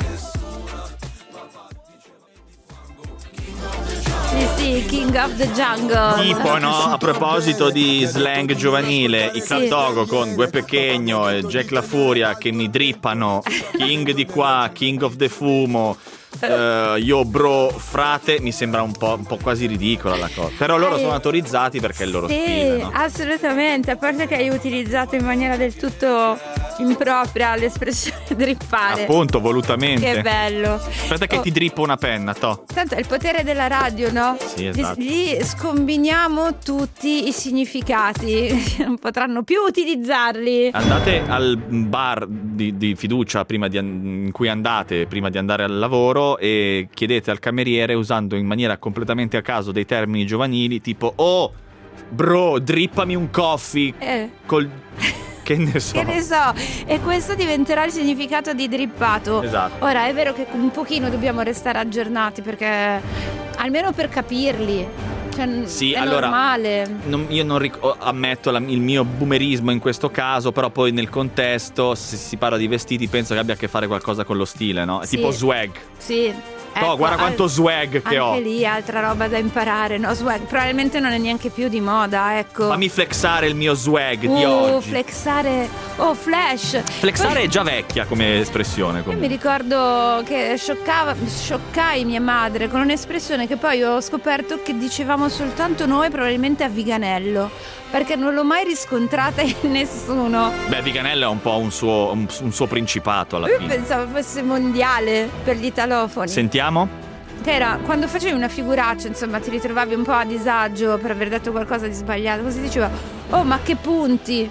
Sì, King of the Jungle. Tipo, no? A proposito di slang giovanile, i Caltogo con Gue Pechegno e Jack La Furia che mi drippano, King di qua, King of the Fumo. Io bro frate, mi sembra un po' quasi ridicola la cosa. Però loro sono autorizzati perché è il loro stile, no? Assolutamente. A parte che hai utilizzato in maniera del tutto impropria l'espressione drippare. Appunto, volutamente. Che bello. Aspetta che ti drippo una penna, to. Tanto è il potere della radio, no? Sì, esatto. Lì scombiniamo tutti i significati, non potranno più utilizzarli. Andate al bar di fiducia in cui andate prima di andare al lavoro e chiedete al cameriere, usando in maniera completamente a caso dei termini giovanili, tipo "Oh, bro, drippami un coffee col..." Che ne so. Che ne so. E questo diventerà il significato di drippato. Esatto. Ora è vero che un pochino dobbiamo restare aggiornati, perché almeno per capirli, cioè, sì, è allora, normale. Io non ammetto il mio boomerismo in questo caso, però poi nel contesto, se si parla di vestiti, penso che abbia a che fare qualcosa con lo stile, no? È Sì. tipo swag. Sì. Ecco, guarda quanto swag che ho. Anche lì altra roba da imparare, no? Swag probabilmente non è neanche più di moda, ecco. Fammi flexare il mio swag di oggi. Flexare. Oh, flash. Flexare Poi, è già vecchia come espressione, io comunque. mi ricordo che scioccai mia madre con un'espressione che poi ho scoperto che dicevamo soltanto noi, probabilmente a Viganello, perché non l'ho mai riscontrata in nessuno. Beh, Viganello è un po' un suo principato alla Io fine. pensavo fosse mondiale per gli italofoni. Sentiamo? Che era quando facevi una figuraccia, insomma, ti ritrovavi un po' a disagio per aver detto qualcosa di sbagliato. Così diceva: "Oh, ma che punti!"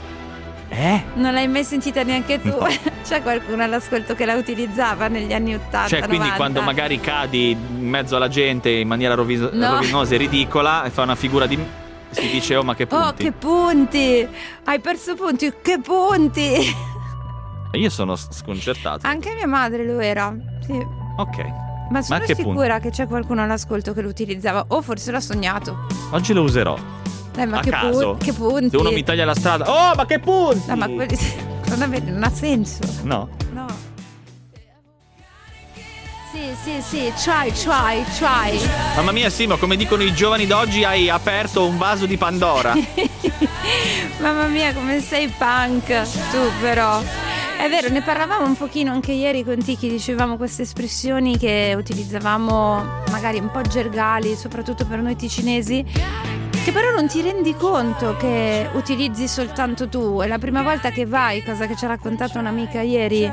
Non l'hai mai sentita neanche tu? No. C'è qualcuno all'ascolto che la utilizzava negli anni 80? Cioè, quindi 90? quando magari cadi in mezzo alla gente in maniera rovinosa e ridicola e fa una figura di... si dice: "Oh, ma che punti!" Oh, che punti! Hai perso punti, che punti! E io sono sconcertato. Anche mia madre lo era, sì. Ok. Ma sono che sicura che c'è qualcuno all'ascolto che lo utilizzava. O forse l'ha sognato. Oggi lo userò. Ma a che, caso. che punti! Se uno mi taglia la strada: "Oh, ma che punti!" No, ma quelli non ha senso. No. No. Sì, try. Mamma mia, Simo, come dicono i giovani d'oggi, hai aperto un vaso di Pandora. Mamma mia, come sei punk tu, però. È vero, ne parlavamo un pochino anche ieri con Tiki, dicevamo queste espressioni che utilizzavamo magari un po' gergali, soprattutto per noi ticinesi, che però non ti rendi conto che utilizzi soltanto tu. È la prima volta che vai, cosa che ci ha raccontato un'amica ieri,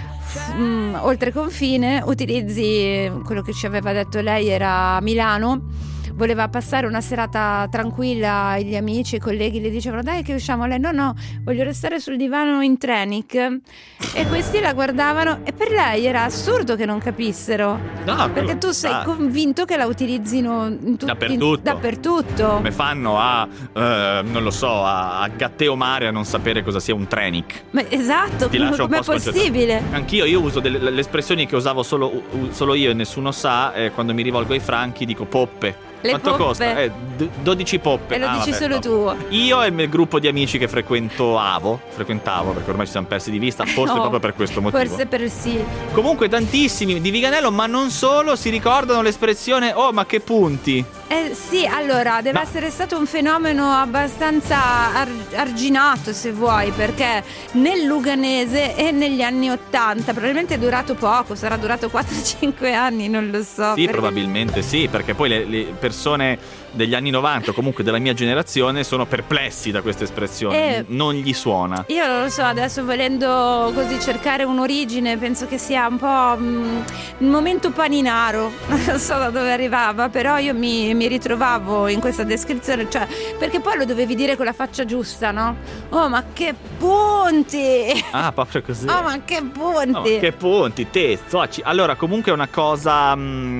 oltre confine, utilizzi quello che ci aveva detto lei, era a Milano. Voleva passare una serata tranquilla, gli amici, i colleghi le dicevano: "Dai che usciamo", lei no, voglio restare sul divano in trenic, e questi la guardavano, e per lei era assurdo che non capissero, perché tu sei convinto che la utilizzino dappertutto. Come fanno non lo so, a Gatteo Mare a non sapere cosa sia un trenic? Ma esatto, com'è possibile? Anch'io uso le espressioni che usavo solo io e nessuno sa, quando mi rivolgo ai franchi dico poppe. Quanto poppe. costa? 12 poppe. E lo dici solo tu. Io e il mio gruppo di amici che frequentavo, perché ormai ci siamo persi di vista, forse proprio per questo motivo. Forse per sì. Comunque tantissimi di Viganello, ma non solo, si ricordano l'espressione "Oh, ma che punti!" Sì, allora, deve essere stato un fenomeno abbastanza arginato, se vuoi, perché nel luganese e negli anni 80, probabilmente è durato poco, sarà durato 4-5 anni, non lo so. Sì, probabilmente sì, perché poi le persone degli anni 90, comunque della mia generazione, sono perplessi da questa espressione, non gli suona. Io non lo so, adesso volendo così cercare un'origine, penso che sia un po' il momento paninaro, non so da dove arrivava, però io mi ritrovavo in questa descrizione, cioè, perché poi lo dovevi dire con la faccia giusta, no? "Oh, ma che punti!" Ah, proprio così. "Oh, ma che punti!" Oh, ma che punti, te, zoci. Allora, comunque è una cosa...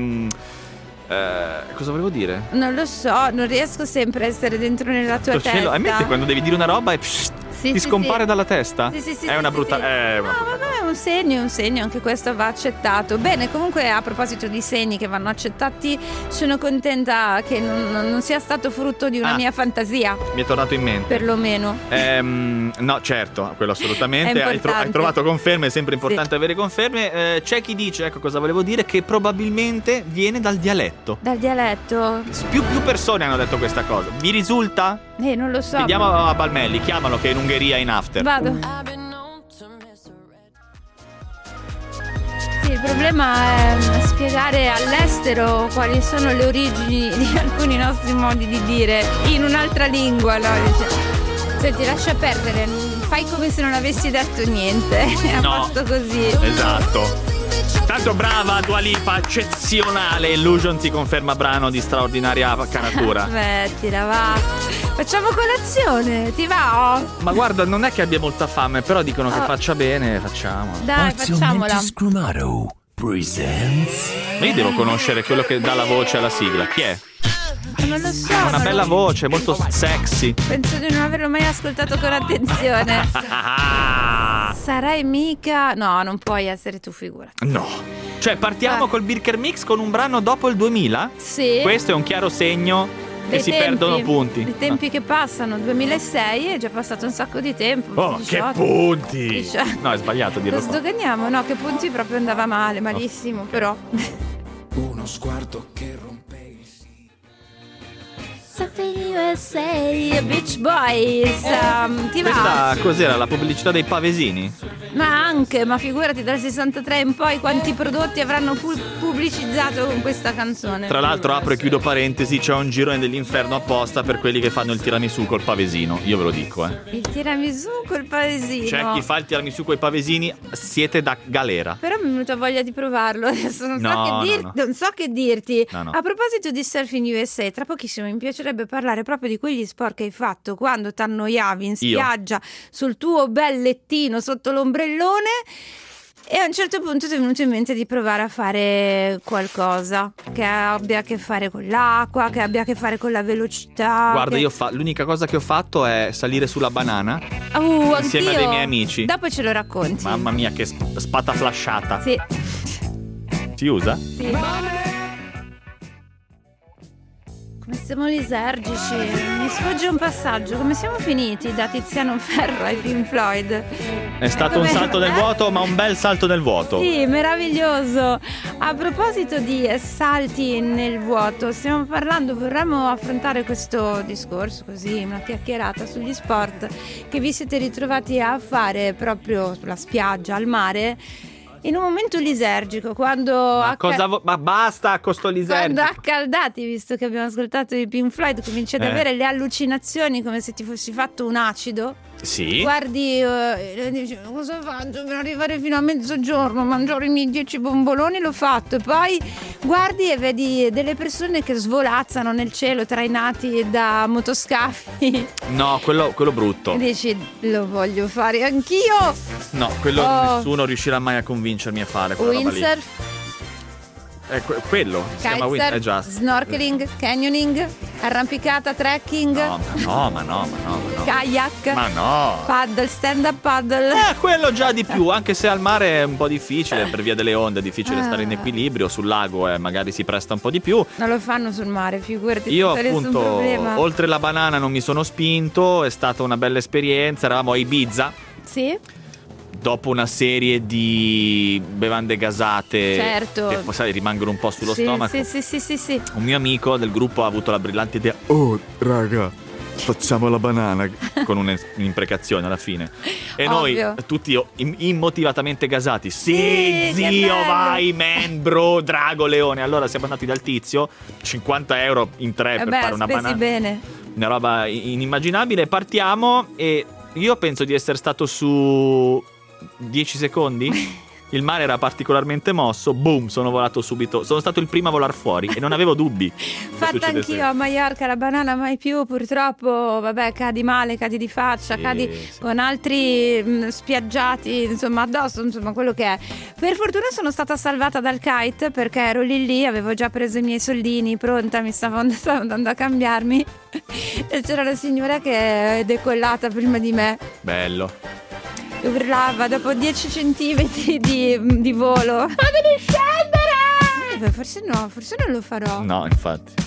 cosa volevo dire? Non lo so, non riesco sempre a essere dentro nella tua testa. Ammetti quando devi dire una roba e ti scompare dalla testa? Sì, è una brutta... No, vabbè, è un segno, anche questo va accettato. Bene, comunque a proposito di segni che vanno accettati, sono contenta che non sia stato frutto di una mia fantasia. Mi è tornato in mente. Perlomeno. No, certo, quello assolutamente. Hai trovato conferme, è sempre importante avere conferme. C'è chi dice, ecco cosa volevo dire, che probabilmente viene dal dialetto. Dal dialetto? Più persone hanno detto questa cosa. Vi risulta? Non lo so. Vediamo a Balmelli, chiamalo che è in Ungheria in after. Vado. Sì, il problema è spiegare all'estero quali sono le origini di alcuni nostri modi di dire in un'altra lingua, no? Senti, lascia perdere, fai come se non avessi detto niente. È a posto così. Esatto. Tanto brava Dua Lipa, eccezionale. Illusion si conferma brano di straordinaria caratura. Smettila, va. Facciamo colazione, ti va? Ma guarda, non è che abbia molta fame, però dicono che faccia bene, facciamo. Dai, facciamola. Scrumaro presents. Ma io devo conoscere quello che dà la voce alla sigla. Chi è? Non lo so. Ha una bella voce, molto sexy. Penso di non averlo mai ascoltato con attenzione. Sarai mica... No, non puoi essere tu, figurati. No. Cioè, partiamo col Birker Mix con un brano dopo il 2000? Sì. Questo è un chiaro segno che si perdono punti. I tempi che passano, 2006, è già passato un sacco di tempo. Oh, 18, che punti! 18. No, è sbagliato dirlo. Lo sdoganiamo, no, che punti proprio andava male, malissimo, però. Uno sguardo che rompe il USA, Beach Boys. Ti Questa va? cos'era? La pubblicità dei pavesini? Ma anche, ma figurati dal 63 in poi quanti prodotti avranno pubblicizzato con questa canzone. Tra l'altro, apro e chiudo parentesi, c'è un girone dell'inferno apposta per quelli che fanno il tiramisù col pavesino. Io ve lo dico, Il tiramisù col pavesino. C'è chi fa il tiramisù coi pavesini, siete da galera. Però mi è venuta voglia di provarlo adesso, non so che dirti. No. A proposito di Surfing USA, tra pochissimo mi piacerebbe parlare proprio di quegli sport che hai fatto quando ti annoiavi in spiaggia sul tuo bel lettino sotto l'ombrellone e a un certo punto ti è venuto in mente di provare a fare qualcosa che abbia a che fare con l'acqua, che abbia a che fare con la velocità. Guarda, l'unica cosa che ho fatto è salire sulla banana insieme anch'io. a dei miei amici. Dopo ce lo racconti. Mamma mia, che spata flasciata. Sì. Si usa? Sì. Come siamo lisergici. Mi sfugge un passaggio. Come siamo finiti da Tiziano Ferro ai Pink Floyd? È stato un salto nel vuoto, ma un bel salto nel vuoto. Sì, meraviglioso. A proposito di salti nel vuoto, stiamo parlando, vorremmo affrontare questo discorso, così, una chiacchierata sugli sport che vi siete ritrovati a fare proprio sulla spiaggia, al mare, in un momento lisergico, quando... Ma basta con sto lisergico. Quando accaldati, visto che abbiamo ascoltato i Pink Floyd, cominci ad avere le allucinazioni come se ti fossi fatto un acido. Sì. Guardi e dici: cosa faccio per arrivare fino a mezzogiorno, mangiare i miei 10 bomboloni? L'ho fatto. E poi guardi e vedi delle persone che svolazzano nel cielo trainati da motoscafi. No, quello brutto. E dici: lo voglio fare anch'io. No, quello nessuno riuscirà mai a convincermi a fare. Windsurf, quello si chiama kitesurf, snorkeling, canyoning, arrampicata, trekking. Ma no. Kayak. Ma no. Paddle, stand up paddle. Quello già di più, anche se al mare è un po' difficile per via delle onde, è difficile stare in equilibrio. Sul lago magari si presta un po' di più. Non lo fanno sul mare, figurati. Io appunto, oltre la banana non mi sono spinto, è stata una bella esperienza. Eravamo a Ibiza. Sì. Dopo una serie di bevande gasate, certo, che poi sai, rimangono un po' sullo stomaco. Sì. Un mio amico del gruppo ha avuto la brillante idea: oh raga, facciamo la banana, con un'imprecazione alla fine. E ovvio, noi tutti immotivatamente gasati. Sì, zio, vai, man, bro, drago, leone. Allora siamo andati dal tizio, 50 euro in 3 per fare una banana. Bene. Una roba inimmaginabile. Partiamo e io penso di essere stato su 10 secondi. Il mare era particolarmente mosso. Boom, sono volato subito. Sono stato il primo a volar fuori e non avevo dubbi. Fatta anch'io a Maiorca, la banana mai più. Purtroppo, vabbè, cadi male, cadi di faccia, cadi con altri spiaggiati, insomma, addosso, insomma, quello che è. Per fortuna sono stata salvata dal kite, perché ero lì, avevo già preso i miei soldini, pronta, stavo andando a cambiarmi e c'era la signora che è decollata prima di me. Bello. Urlava dopo 10 centimetri di volo: ma devi scendere! Forse non lo farò. No, infatti.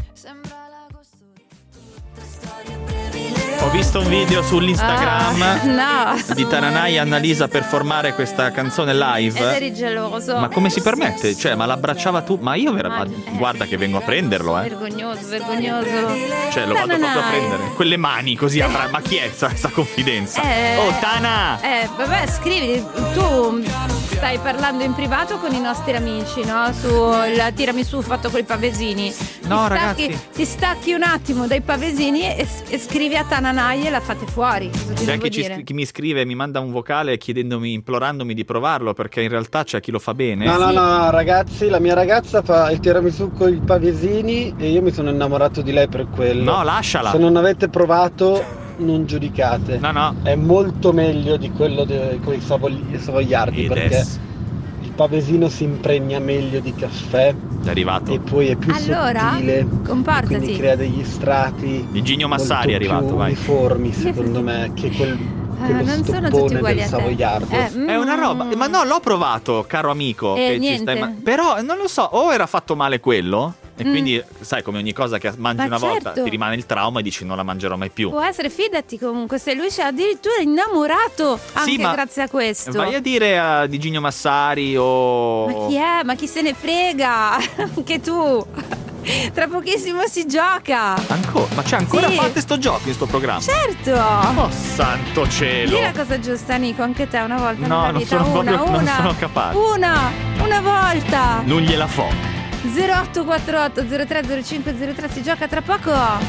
Ho visto un video sull'Instagram di Tananai e Annalisa performare questa canzone live. Ed eri geloso. Ma come si permette? Cioè, ma l'abbracciava tu? Ma io guarda che vengo a prenderlo, Vergognoso. Cioè, lo vado proprio a prendere. Quelle mani così ma chi è questa confidenza? Oh, Tana! Vabbè, scrivi. Tu stai parlando in privato con i nostri amici, no? Sul tiramisù fatto con i pavesini. No, ragazzi. Ti stacchi un attimo dai pavesini e scrivi a Tananai naie la fate fuori. C'è anche chi mi scrive, mi manda un vocale implorandomi di provarlo, perché in realtà c'è chi lo fa bene. No, ragazzi, la mia ragazza fa il tiramisù con i pavesini e io mi sono innamorato di lei per quello. No, lasciala. Se non avete provato, non giudicate. No. È molto meglio di quello con i savoiardi, perché il pavesino si impregna meglio di caffè. È arrivato. E poi è più sottile. Comportati. Quindi crea degli strati. Igino Massari è arrivato, più vai. uniformi, secondo me, che quello non sono tutti uguali del a te. savoiardo. È una roba. Ma no, l'ho provato, caro amico. Che niente. ci stai però non lo so, o era fatto male quello. E quindi, sai, come ogni cosa che mangi una volta ti rimane il trauma e dici non la mangerò mai più. Può essere, fidati comunque, se lui si è addirittura innamorato anche grazie a questo. Vai a dire a Digino Massari o... Ma chi è? Ma chi se ne frega? Anche tu. Tra pochissimo si gioca. Ancora? Ma c'è ancora fate sto gioco in sto programma? Certo. Oh santo cielo. Dì la cosa giusta, Nico, anche te una volta no, nella vita. non sono capace. Una volta. Non gliela fo. 0848 030503 si gioca tra poco.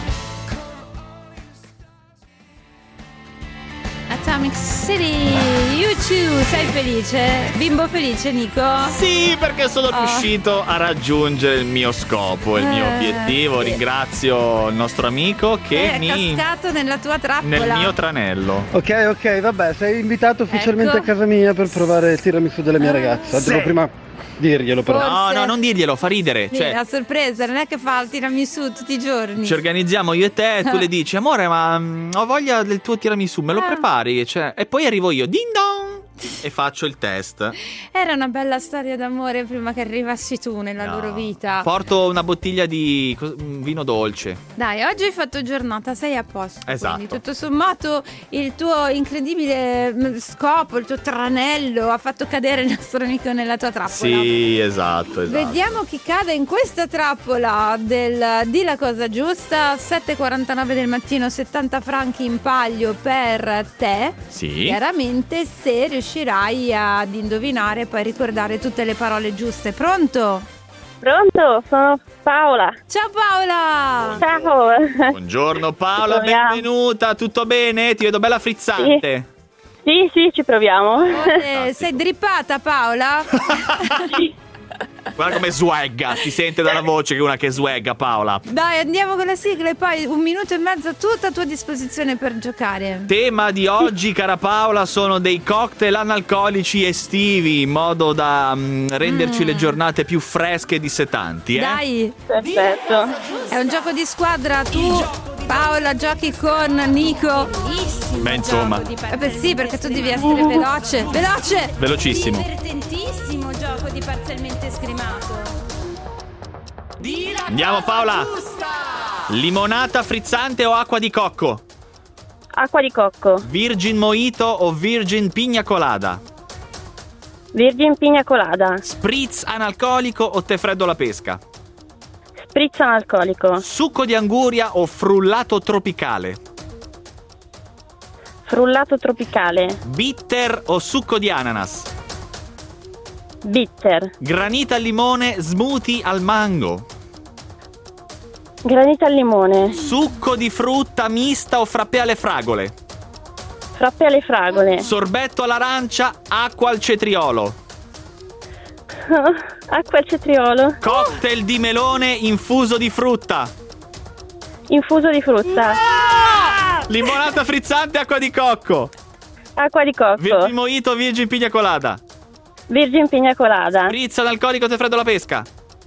Atomic City, YouTube, sei felice? Bimbo felice, Nico? Sì, perché sono riuscito a raggiungere il mio scopo, il mio obiettivo. Ringrazio il nostro amico che è cascato nella tua trappola. Nel mio tranello. Ok, vabbè, sei invitato ufficialmente a casa mia per provare il tiramisù della mia ragazza. Devo prima dirglielo però. No, non dirglielo, fa ridere. Sì, a sorpresa, non è che fa il tiramisù tutti i giorni. Ci organizziamo io e te, tu le dici amore ma ho voglia del tuo tiramisù, me lo prepari? E poi arrivo io, ding dong, e faccio il test. Era una bella storia d'amore prima che arrivassi tu nella loro vita. Porto una bottiglia di vino dolce. Dai, oggi hai fatto giornata, sei a posto. Esatto. Quindi tutto sommato il tuo incredibile scopo, il tuo tranello ha fatto cadere il nostro amico nella tua trappola. Sì, esatto. Vediamo chi cade in questa trappola del di la cosa giusta. 7:49 del mattino, 70 franchi in palio per te. Sì. Chiaramente se riuscirai ad indovinare e poi ricordare tutte le parole giuste. Pronto? Pronto, sono Paola. Ciao Paola. Ciao. Buongiorno Paola, benvenuta, tutto bene? Ti vedo bella frizzante. Sì, ci proviamo. Sei drippata Paola? Guarda come swagga, si sente dalla voce che è una che swagga Paola. Dai, andiamo con la sigla e poi 1 minuto e mezzo tutta a tua disposizione per giocare. Tema di oggi, cara Paola, sono dei cocktail analcolici estivi, in modo da renderci le giornate più fresche e dissetanti. Dai, perfetto. È un gioco di squadra, tu Paola giochi con Nico. Beh, insomma. Sì, perché tu devi essere veloce. Velocissimo. Divertentissimo gioco di parzialmente scrimato. Andiamo Paola. Limonata frizzante o acqua di cocco? Acqua di cocco. Virgin mojito o virgin pina colada? Virgin pina colada. Spritz analcolico o tè freddo alla pesca? Spritz analcolico. Succo di anguria o frullato tropicale? Frullato tropicale. Bitter o succo di ananas? Bitter. Granita al limone, smoothie al mango? Granita al limone. Succo di frutta mista o frappè alle fragole? Frappè alle fragole. Sorbetto all'arancia, acqua al cetriolo? Acqua al cetriolo. Cocktail di melone infuso di frutta? Infuso di frutta. Limonata frizzante, acqua di cocco? Acqua di cocco. Virgin mojito o virgin pina colada? Virgin pina colada. Spritz analcolico, tè freddo alla pesca?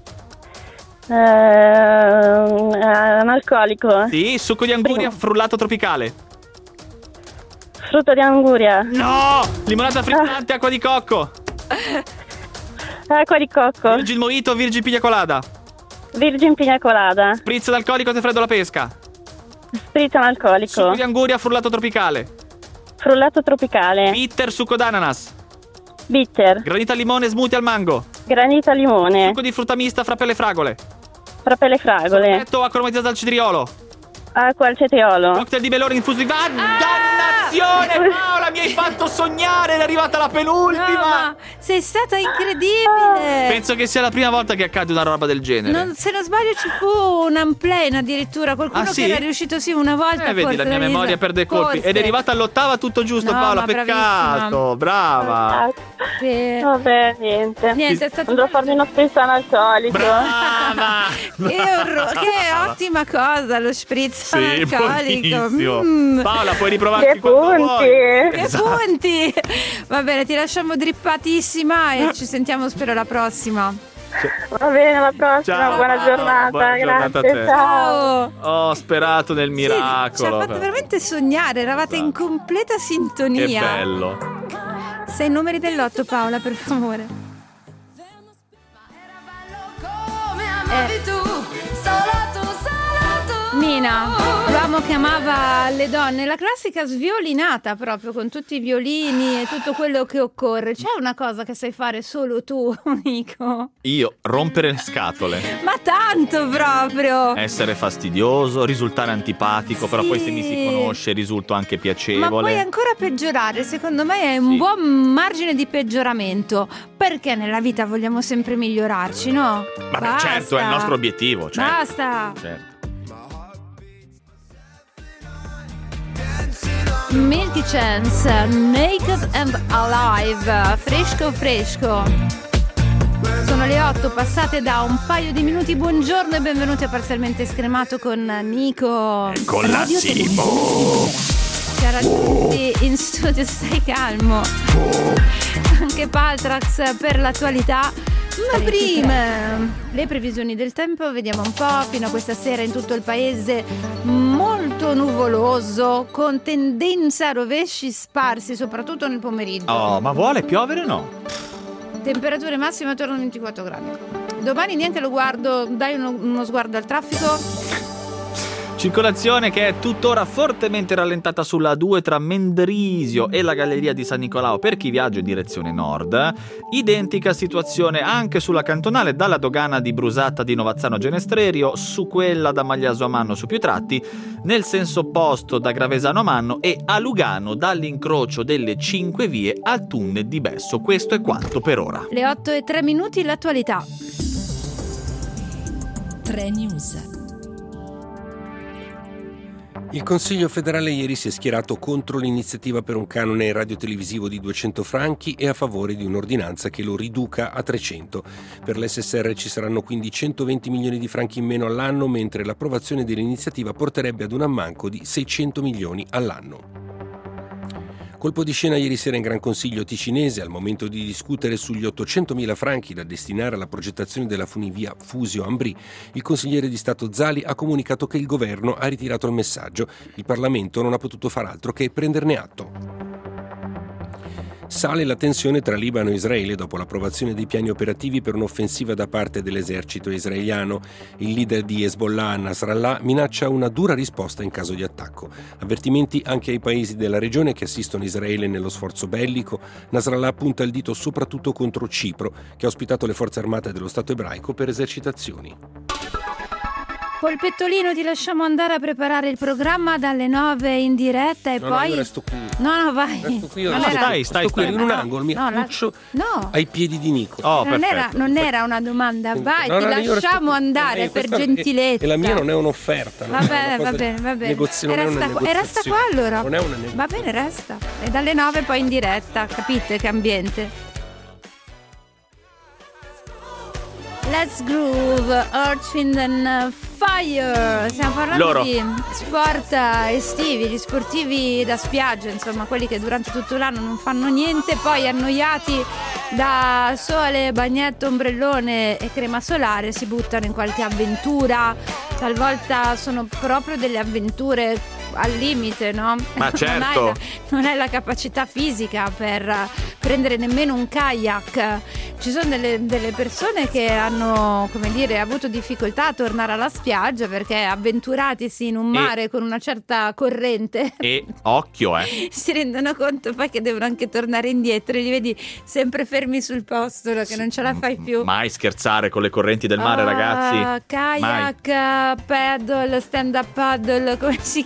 Analcolico. Sì, succo di anguria, frullato tropicale? Frutta di anguria. No! Limonata frizzante, acqua di cocco? Acqua di cocco. Virgin mojito o virgin pina colada? Virgin pina colada. Spritz analcolico, tè freddo alla pesca? Spritz analcolico. Succo di anguria, frullato tropicale? Frullato tropicale. Bitter, succo d'ananas? Bitter. Granita al limone, smoothie al mango? Granita al limone. Succo di frutta mista, frappè alle fragole? Frappè alle fragole. Sorbetto o acqua aromatizzata al cetriolo? Acqua al cetriolo. Cocktail di melone infuso di... Dannazione! emozione, Paola, mi hai fatto sognare, è arrivata la penultima. No, ma sei stata incredibile. Penso che sia la prima volta che accade una roba del genere. Se non sbaglio ci fu un unplane addirittura, qualcuno sì? che era riuscito una volta. Vedi, la mia memoria perde colpi. Ed è arrivata all'8ª tutto giusto, No, Paola, ma peccato, brava. Sì. Vabbè, niente. Niente, è stato andrò a farmi uno spritz al solito. Brava. Che ottima cosa lo spritz analcolico. Buonissimo. Paola, puoi riprovarti Che quando punti. vuoi. Che Esatto. punti. Va bene, ti lasciamo drippatissima e ci sentiamo spero la prossima. Va bene, alla prossima. Ciao, buona Paola. giornata. Buona giornata a Grazie. te. Ciao. Ho sperato nel Sì, ci ha miracolo. fatto veramente sognare, eravate in completa Che sintonia. bello. 6 numeri dell'8, Paola, per favore. Mina, l'uomo che amava le donne, la classica sviolinata proprio, con tutti i violini e tutto quello che occorre. C'è una cosa che sai fare solo tu, Nico? Io rompere le scatole, Ma tanto proprio! essere fastidioso, risultare antipatico, però poi se mi si conosce risulto anche Ma piacevole. puoi ancora peggiorare, secondo me è un buon margine di peggioramento, perché nella vita vogliamo sempre migliorarci, no? Vabbè, Basta. certo, è il nostro obiettivo. Certo. Basta! Certo. Milky Chance, Naked and Alive, fresco. Sono le 8 passate da un paio di minuti. Buongiorno e benvenuti a Parzialmente Scremato con Nico. Con la Simo. Ciao a tutti in studio, stai calmo. Anche Paltrax per l'attualità. Ma prima le previsioni del tempo, vediamo un po'. Fino a questa sera in tutto il paese molto nuvoloso, con tendenza a rovesci sparsi, soprattutto nel pomeriggio. Oh, ma vuole piovere o no? Temperature massime attorno a 24 gradi. Domani neanche lo guardo, dai uno sguardo al traffico. Circolazione che è tuttora fortemente rallentata sulla 2 tra Mendrisio e la Galleria di San Nicolao per chi viaggia in direzione nord. Identica situazione anche sulla cantonale dalla dogana di Brusata di Novazzano Genestrerio, su quella da Magliaso a Manno su più tratti, nel senso opposto da Gravesano a Manno e a Lugano dall'incrocio delle 5 vie al tunnel di Besso. Questo è quanto per ora. Le 8:03, l'attualità. 3 News. Il Consiglio federale ieri si è schierato contro l'iniziativa per un canone radiotelevisivo di 200 franchi e a favore di un'ordinanza che lo riduca a 300. Per l'SSR ci saranno quindi 120 milioni di franchi in meno all'anno, mentre l'approvazione dell'iniziativa porterebbe ad un ammanco di 600 milioni all'anno. Colpo di scena ieri sera in Gran Consiglio ticinese, al momento di discutere sugli 800.000 franchi da destinare alla progettazione della funivia Fusio-Ambri. Il consigliere di Stato Zali ha comunicato che il governo ha ritirato il messaggio. Il Parlamento non ha potuto far altro che prenderne atto. Sale la tensione tra Libano e Israele dopo l'approvazione dei piani operativi per un'offensiva da parte dell'esercito israeliano. Il leader di Hezbollah, Nasrallah, minaccia una dura risposta in caso di attacco. Avvertimenti anche ai paesi della regione che assistono Israele nello sforzo bellico. Nasrallah punta il dito soprattutto contro Cipro, che ha ospitato le forze armate dello Stato ebraico per esercitazioni. Polpettolino, ti lasciamo andare a preparare il programma dalle 9 in diretta e No, poi... io resto qui. No, vai. Resto qui, io Non resto era- qui. Sto qui in un angolo, mi No, appuccio No, ai piedi di Nico. non era una domanda, vai, No, ti no, io resto lasciamo qui. andare per questa- gentilezza. E la mia non è un'offerta. non è Va una cosa bene, di va bene. negozio- non è una E resta qua negoziazione. allora. Non è una negoziazione. Va bene, resta. E dalle 9 poi in diretta, capite che ambiente? Let's Groove, Earth, Wind and Fire. Stiamo parlando Loro. di sport estivi, gli sportivi da spiaggia, insomma, quelli che durante tutto l'anno non fanno niente, poi annoiati da sole, bagnetto, ombrellone e crema solare si buttano in qualche avventura. Talvolta sono proprio delle avventure al limite, no? Ma certo. Non hai la capacità fisica per prendere nemmeno un kayak. Ci sono delle persone che hanno, come dire, avuto difficoltà a tornare alla spiaggia perché avventuratisi in un mare con una certa corrente E occhio, si rendono conto poi che devono anche tornare indietro e li vedi sempre fermi sul posto, no? Che non ce la fai più. mai scherzare con le correnti del mare, ragazzi. Mai. Kayak, paddle, stand up paddle, come si chiama?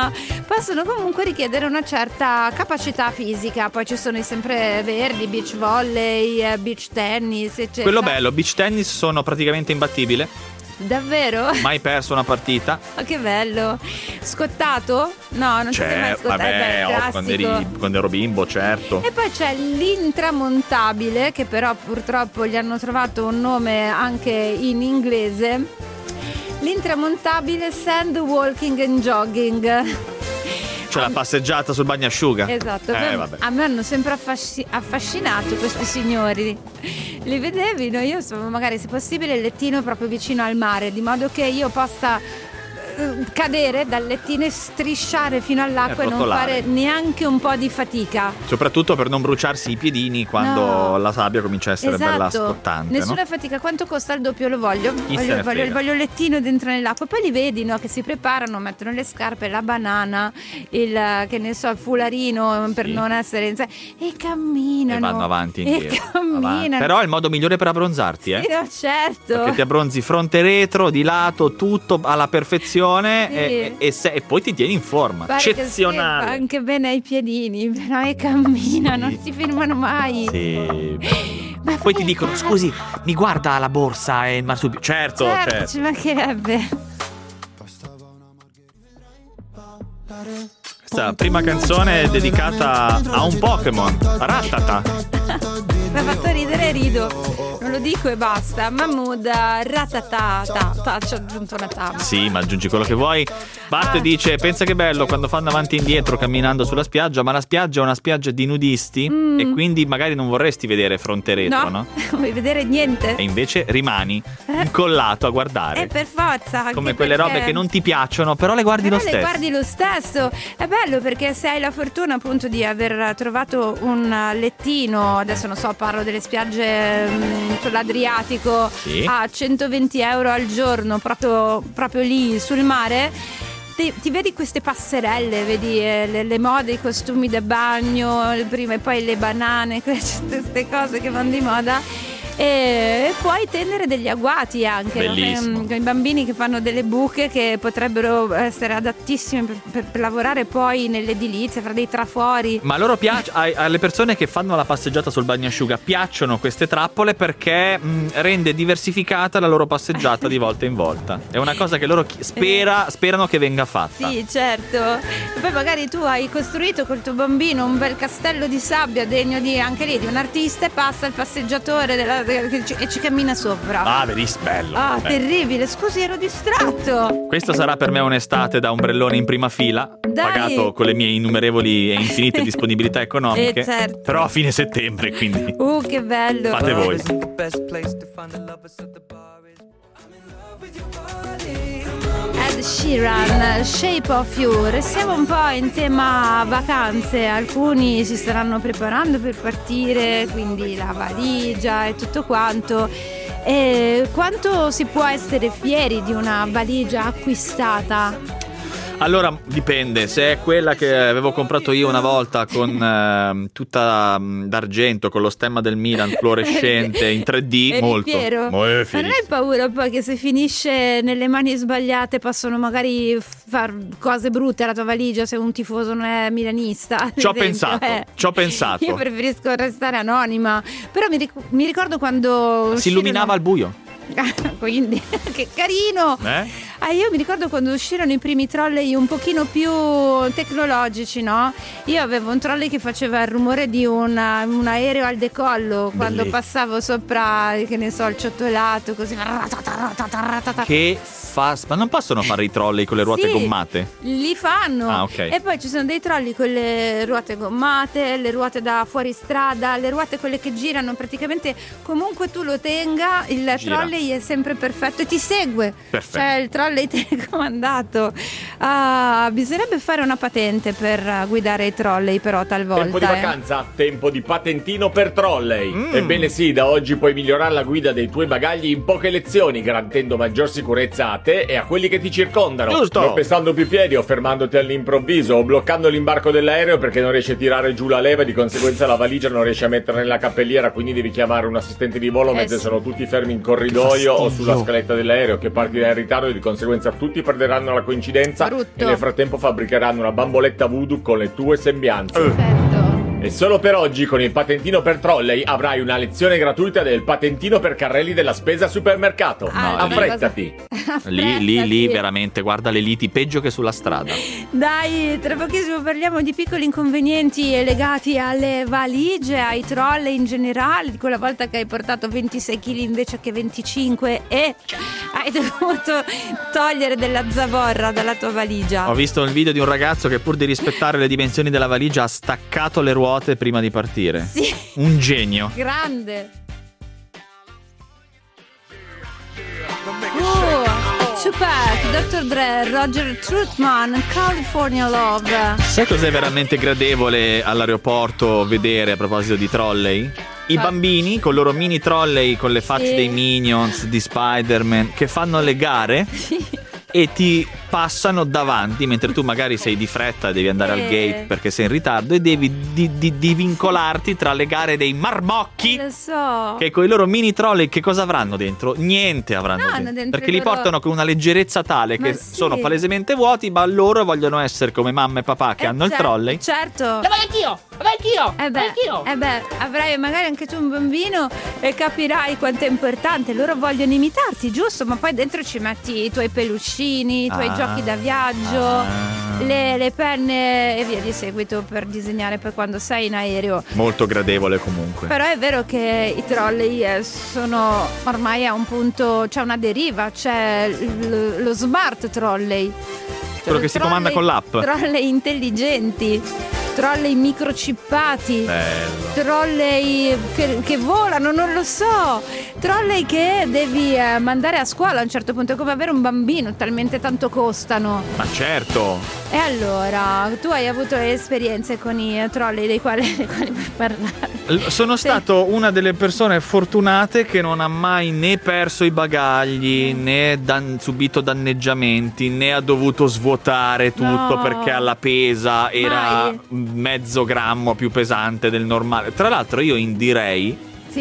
ma possono comunque richiedere una certa capacità fisica. Poi ci sono i sempreverdi, beach volley, beach tennis, eccetera. Quello bello, beach tennis sono praticamente imbattibile. Davvero? Mai perso una partita. Oh, che bello. Scottato? No, non sei mai scottato. Vabbè, quando ero bimbo, certo. E poi c'è l'intramontabile, che però purtroppo gli hanno trovato un nome anche in inglese. L'intramontabile sand walking and jogging. Cioè la passeggiata sul bagnasciuga. Esatto. Vabbè. A me hanno sempre affascinato questi signori. Li vedevi? No? Io sono magari, se possibile, il lettino proprio vicino al mare, di modo che io possa cadere dal lettino e strisciare fino all'acqua e non fare neanche un po' di fatica. Soprattutto per non bruciarsi i piedini quando la sabbia comincia a essere bella scottante. Nessuna fatica. Quanto costa il doppio? Lo voglio. Voglio il lettino dentro nell'acqua. Poi li vedi, no, che si preparano, mettono le scarpe, la banana, il fularino per non essere e camminano. E vanno avanti e indietro. Camminano. Però è il modo migliore per abbronzarti, Sì, no, certo. Perché ti abbronzi fronte, retro, di lato, tutto alla perfezione. Sì. E poi ti tieni in forma. Pare eccezionale. Fa anche bene ai piedini, però camminano, non si fermano mai. Sì. Ma poi ti dicono: scusi, mi guarda la borsa e il marsupio. Certo. Ci mancherebbe. Questa prima canzone è dedicata a un Pokémon, Rattata. Mi ha fatto ridere e rido. Non lo dico e basta. Mahmood, Rattata. Ci ho aggiunto una tama. Sì, ma aggiungi quello che vuoi. Bart dice: pensa che bello quando fanno avanti e indietro camminando sulla spiaggia, ma la spiaggia è una spiaggia di nudisti e quindi magari non vorresti vedere fronte retro, no? Non vuoi vedere niente. E invece rimani incollato a guardare. Per forza. Come quelle robe che non ti piacciono, però le guardi lo stesso. Le guardi lo stesso. È bello perché se hai la fortuna appunto di aver trovato un lettino, adesso non so, parlo delle spiagge sull'Adriatico, a 120 euro al giorno, proprio lì sul mare. Ti vedi queste passerelle, vedi le mode, i costumi da bagno, prima e poi le banane, queste cose che vanno di moda. E puoi tendere degli agguati anche, no? Con i bambini che fanno delle buche che potrebbero essere adattissime per lavorare poi nell'edilizia, fra dei trafori. Ma a loro piace, alle persone che fanno la passeggiata sul bagnasciuga piacciono queste trappole perché rende diversificata la loro passeggiata di volta in volta. È una cosa che loro sperano che venga fatta. Sì, certo. E poi magari tu hai costruito col tuo bambino un bel castello di sabbia degno anche lì di un artista, e passa il passeggiatore e ci cammina sopra. Ah, verissimo, bello. Terribile. Scusi, ero distratto. Questa sarà per me un'estate da ombrellone in prima fila, pagato con le mie innumerevoli e infinite disponibilità economiche. Certo. Però a fine settembre, quindi. Che bello. Fate voi. Ed Sheeran, Shape of You. Restiamo un po' in tema vacanze. Alcuni si staranno preparando per partire, quindi la valigia e tutto quanto. E quanto si può essere fieri di una valigia acquistata? Allora dipende, se è quella che avevo comprato io una volta con tutta d'argento, con lo stemma del Milan fluorescente in 3D, molto. Ma non hai paura poi che se finisce nelle mani sbagliate possono magari far cose brutte alla tua valigia se un tifoso non è milanista? Ci ho pensato. Io preferisco restare anonima, però mi ricordo quando si illuminava al buio. Quindi che carino. Io mi ricordo quando uscirono i primi trolley un pochino più tecnologici, no? Io avevo un trolley che faceva il rumore di un aereo al decollo. Quando passavo sopra, che ne so, il ciottolato, così. Ma non possono fare i trolley con le ruote gommate? Li fanno. Okay. E poi ci sono dei trolley con le ruote gommate, le ruote da fuoristrada, le ruote quelle che girano. Praticamente comunque tu lo tenga, il trolley è sempre perfetto e ti segue. Perfetto. Cioè il trolley telecomandato. Bisognerebbe fare una patente per guidare i trolley, però talvolta. Tempo di vacanza, tempo di patentino per trolley. Ebbene sì, da oggi puoi migliorare la guida dei tuoi bagagli in poche lezioni, garantendo maggior sicurezza a te e a quelli che ti circondano. Giusto. Non pestando più piedi o fermandoti all'improvviso o bloccando l'imbarco dell'aereo perché non riesci a tirare giù la leva e di conseguenza la valigia non riesci a mettere nella cappelliera, quindi devi chiamare un assistente di volo mentre sono tutti fermi in corridoio o sulla scaletta dell'aereo, che parti in ritardo e di conseguenza conseguenza tutti perderanno la coincidenza. Brutto. E nel frattempo fabbricheranno una bamboletta voodoo con le tue sembianze. Perfetto. E solo per oggi, con il patentino per trolley, avrai una lezione gratuita del patentino per carrelli della spesa al supermercato. Affrettati. Lì veramente, guarda le liti peggio che sulla strada. Dai, tra pochissimo parliamo di piccoli inconvenienti legati alle valigie, ai trolley in generale, di quella volta che hai portato 26 kg invece che 25 e hai dovuto togliere della zavorra dalla tua valigia. Ho visto il video di un ragazzo che pur di rispettare le dimensioni della valigia ha staccato le ruote prima di partire. Sì. Un genio. Grande. Tupac, Dr. Dre, Roger Troutman, California Love. Sai cos'è veramente gradevole all'aeroporto vedere a proposito di trolley? I bambini con i loro mini trolley con le facce dei Minions, di Spider-Man, che fanno le gare e ti passano davanti mentre tu magari sei di fretta e devi andare al gate perché sei in ritardo e devi vincolarti tra le gare dei marmocchi. Lo so. Che con i loro mini trolley che cosa avranno dentro? Niente avranno dentro perché li portano con una leggerezza tale che sono palesemente vuoti, ma loro vogliono essere come mamma e papà che hanno il trolley. Certo. Lo voglio anch'io. Avrai magari anche tu un bambino e capirai quanto è importante. Loro vogliono imitarti, giusto? Ma poi dentro ci metti i tuoi peluscini, i tuoi giochi da viaggio, le penne e via di seguito per disegnare per quando sei in aereo. Molto gradevole comunque. Però è vero che i trolley sono ormai a un punto, c'è una deriva, c'è lo smart trolley. Quello che si comanda con l'app. Trolley intelligenti, trolley microchippati, trolley che volano, non lo so, trolley che devi mandare a scuola a un certo punto, è come avere un bambino, talmente tanto costano. Ma certo. E allora, tu hai avuto esperienze con i trolley dei quali puoi parlare? Sono stato una delle persone fortunate che non ha mai né perso i bagagli, né subito danneggiamenti, né ha dovuto svuotare tutto perché alla pesa era mezzo grammo più pesante del normale. Tra l'altro io indirei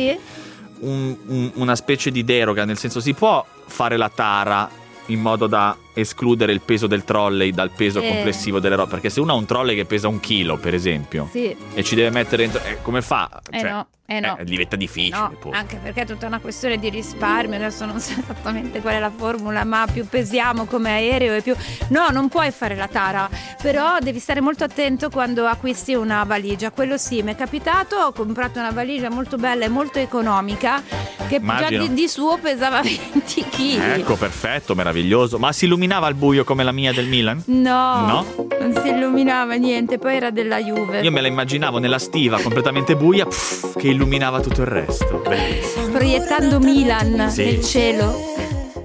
una specie di deroga, nel senso si può fare la tara in modo da escludere il peso del trolley dal peso complessivo delle robe, perché se uno ha un trolley che pesa 1 chilo per esempio e ci deve mettere dentro, come fa? No. Diventa difficile. No, anche perché è tutta una questione di risparmio. Adesso non so esattamente qual è la formula, ma più pesiamo come aereo e più... No, non puoi fare la tara, però devi stare molto attento quando acquisti una valigia. Quello sì, mi è capitato, ho comprato una valigia molto bella e molto economica che già di suo pesava 20 kg. Ecco, perfetto, meraviglioso. Ma si illuminava al buio come la mia del Milan? No, non si illuminava niente, poi era della Juve. Io me la immaginavo nella stiva completamente buia che illuminava tutto il resto. Bellissimo. Proiettando Milan nel cielo.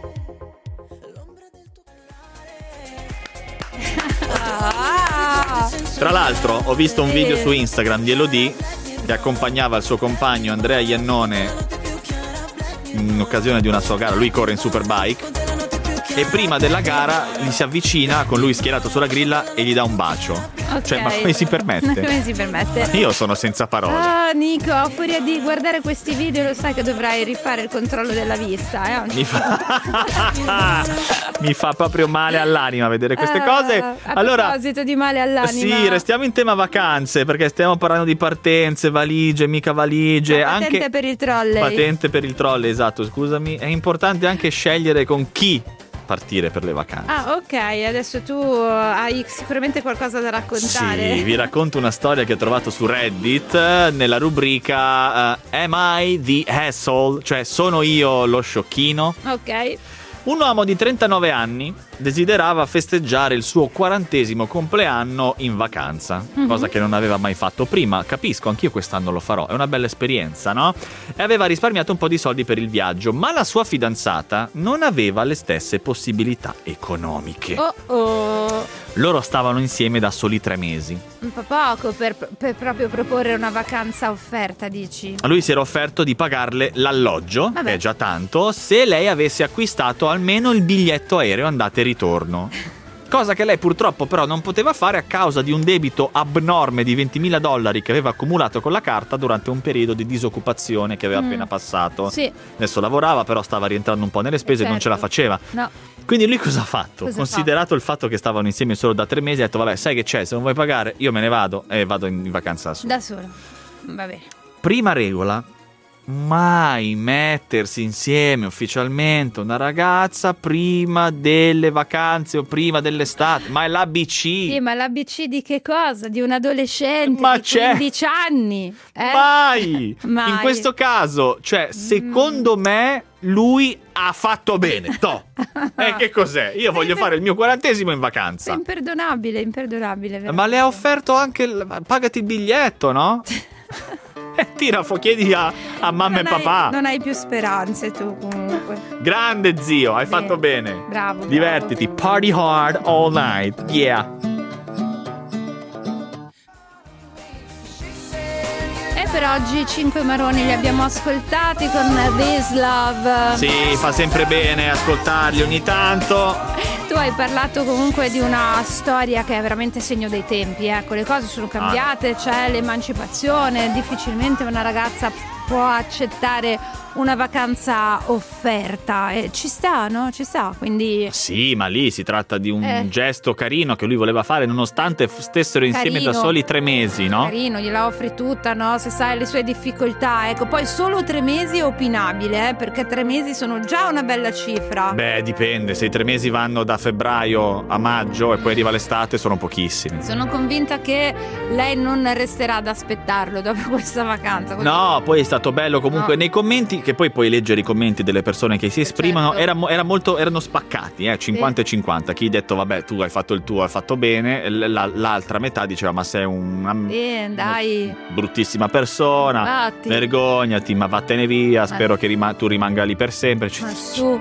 Tra l'altro ho visto un video su Instagram di Elodie che accompagnava il suo compagno Andrea Iannone in occasione di una sua gara. Lui corre in Superbike e prima della gara gli si avvicina con lui schierato sulla grilla e gli dà un bacio. Cioè, ma come si permette? Come si permette? Io sono senza parole. Ah, Nico, a furia di guardare questi video lo sai che dovrai rifare il controllo della vista, Mi fa proprio male all'anima vedere queste cose. A proposito di male all'anima, sì, restiamo in tema vacanze perché stiamo parlando di partenze, valigie, mica valigie. Patente anche per il trolley. Patente per il trolley, esatto, scusami. È importante anche scegliere con chi partire per le vacanze. Ah, ok, adesso tu hai sicuramente qualcosa da raccontare. Sì, vi racconto una storia che ho trovato su Reddit nella rubrica Am I the Asshole? Cioè, sono io lo sciocchino? Ok. Un uomo di 39 anni desiderava festeggiare il suo 40° compleanno in vacanza, cosa che non aveva mai fatto prima. Capisco, anch'io quest'anno lo farò, è una bella esperienza, no? E aveva risparmiato un po' di soldi per il viaggio, ma la sua fidanzata non aveva le stesse possibilità economiche. Loro stavano insieme da soli 3 mesi. Un po' poco per proprio proporre una vacanza offerta, dici? Lui si era offerto di pagarle l'alloggio, che è già tanto, se lei avesse acquistato almeno il biglietto aereo andata e ritorno. Cosa che lei purtroppo però non poteva fare a causa di un debito abnorme di $20.000 che aveva accumulato con la carta durante un periodo di disoccupazione che aveva appena passato. Sì. Adesso lavorava, però stava rientrando un po' nelle spese e non ce la faceva. No. Quindi lui cosa ha fatto? Considerato il fatto che stavano insieme solo da 3 mesi, ha detto vabbè, sai che c'è, se non vuoi pagare io me ne vado e vado in vacanza da solo. Va bene. Prima regola: mai mettersi insieme ufficialmente una ragazza prima delle vacanze o prima dell'estate. Ma è l'ABC. Sì, ma l'ABC di che cosa? Di un adolescente di 15 anni? Mai! In questo caso, cioè, secondo me lui ha fatto bene. Che cos'è? Io voglio fare il mio 40° in vacanza. È imperdonabile. Ma le ha offerto anche pagati il biglietto, no? Tira, chiedi a mamma e papà. Non hai più speranze tu comunque. Grande zio, hai fatto bene. Bravo. Divertiti, party hard all night. Yeah. E per oggi 5 maroni li abbiamo ascoltati con This Love. Sì, fa sempre bene ascoltarli ogni tanto. Tu hai parlato comunque di una storia che è veramente segno dei tempi, ecco, le cose sono cambiate, c'è l'emancipazione, difficilmente una ragazza può accettare una vacanza offerta, ci sta, no? Ci sta, quindi... Sì, ma lì si tratta di un gesto carino che lui voleva fare nonostante stessero insieme da soli 3 mesi, no? Carino, gliela offri tutta, no? Se sai le sue difficoltà, ecco, poi solo 3 mesi è opinabile, perché 3 mesi sono già una bella cifra. Beh, dipende, se i 3 mesi vanno da febbraio a maggio e poi arriva l'estate sono pochissimi. Sono convinta che lei non resterà ad aspettarlo dopo questa vacanza. No, poi è stato bello comunque nei commenti, che poi puoi leggere i commenti delle persone che si esprimono, erano spaccati, 50 e 50. Chi ha detto vabbè, tu hai fatto il tuo, hai fatto bene, l'altra metà diceva ma sei una dai, bruttissima persona, Vatti. Vergognati, ma vattene via, spero che tu rimanga lì per sempre. Ma su.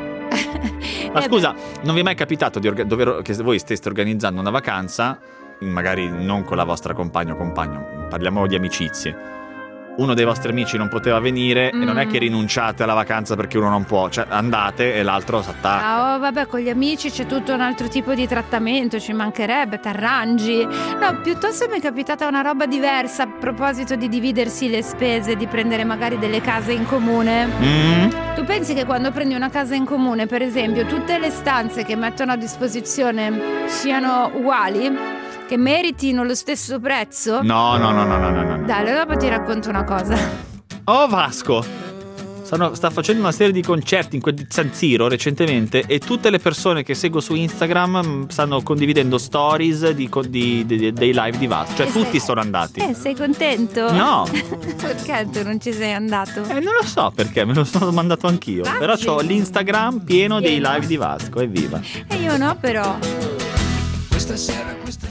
Ma scusa, non vi è mai capitato che voi steste organizzando una vacanza, magari non con la vostra compagna o compagno, parliamo di amicizie, uno dei vostri amici non poteva venire e non è che rinunciate alla vacanza perché uno non può, cioè andate e l'altro s'attacca. Vabbè, con gli amici c'è tutto un altro tipo di trattamento, ci mancherebbe, t'arrangi. No, piuttosto mi è capitata una roba diversa a proposito di dividersi le spese, di prendere magari delle case in comune. Tu pensi che quando prendi una casa in comune, per esempio, tutte le stanze che mettono a disposizione siano uguali? Che meritino lo stesso prezzo? No. Dai, dopo ti racconto una cosa. Oh, Vasco sta facendo una serie di concerti di San Siro recentemente e tutte le persone che seguo su Instagram stanno condividendo stories dei live di Vasco. Cioè tutti sono andati. Sei contento? No. Perché tu non ci sei andato? Non lo so perché, me lo sono mandato anch'io. Però c'ho l'Instagram pieno dei live di Vasco, evviva. E io no, però. Questa sera.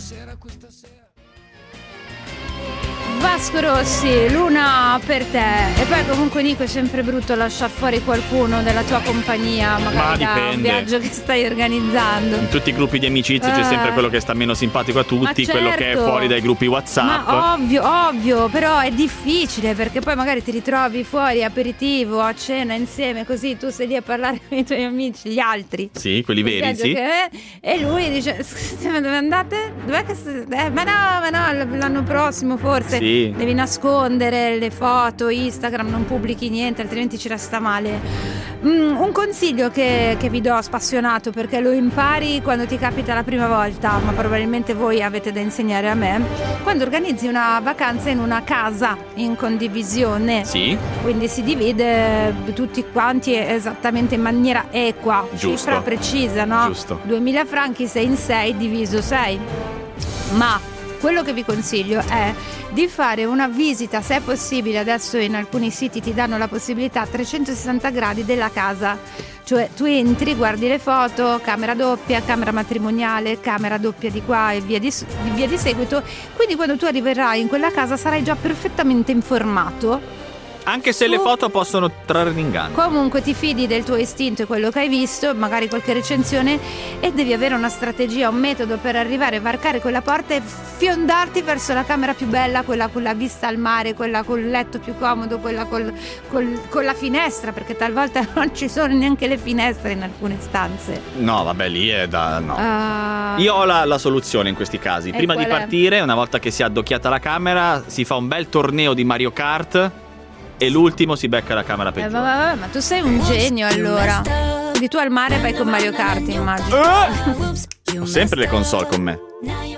Vasco Rossi, l'una per te. E poi comunque Nico è sempre brutto lasciar fuori qualcuno della tua compagnia, magari da un viaggio che stai organizzando. In tutti i gruppi di amicizia c'è sempre quello che sta meno simpatico a tutti, certo. Quello che è fuori dai gruppi WhatsApp. Ma ovvio, però è difficile perché poi magari ti ritrovi fuori aperitivo, a cena insieme, così tu sei lì a parlare con i tuoi amici, gli altri. Sì, quelli veri, sì. E lui dice: dove andate? Dov'è che ma no, l'anno prossimo forse. Sì. Devi nascondere le foto, Instagram, non pubblichi niente, altrimenti ci resta male. Un consiglio che vi do spassionato, perché lo impari quando ti capita la prima volta, ma probabilmente voi avete da insegnare a me. Quando organizzi una vacanza in una casa in condivisione, sì, quindi si divide tutti quanti esattamente in maniera equa, giusto, cifra precisa, no? Giusto. 2000 franchi 6 in 6 diviso 6. Ma quello che vi consiglio è di fare una visita, se è possibile. Adesso in alcuni siti ti danno la possibilità a 360 gradi della casa, cioè tu entri, guardi le foto, camera doppia, camera matrimoniale, camera doppia di qua e via di seguito. Quindi quando tu arriverai in quella casa sarai già perfettamente informato Anche se le foto possono trarre in inganno. Comunque ti fidi del tuo istinto e quello che hai visto, magari qualche recensione, e devi avere una strategia, un metodo per arrivare a varcare quella porta e fiondarti verso la camera più bella, quella con la vista al mare, quella col letto più comodo, quella con la finestra, perché talvolta non ci sono neanche le finestre in alcune stanze. No, vabbè, lì è da... no. Io ho la soluzione in questi casi. Prima di partire, una volta che si è addocchiata la camera, si fa un bel torneo di Mario Kart e l'ultimo si becca la camera peggiore. Ma tu sei un genio, allora. Quindi tu al mare vai con Mario Kart, immagino. Ho sempre le console con me.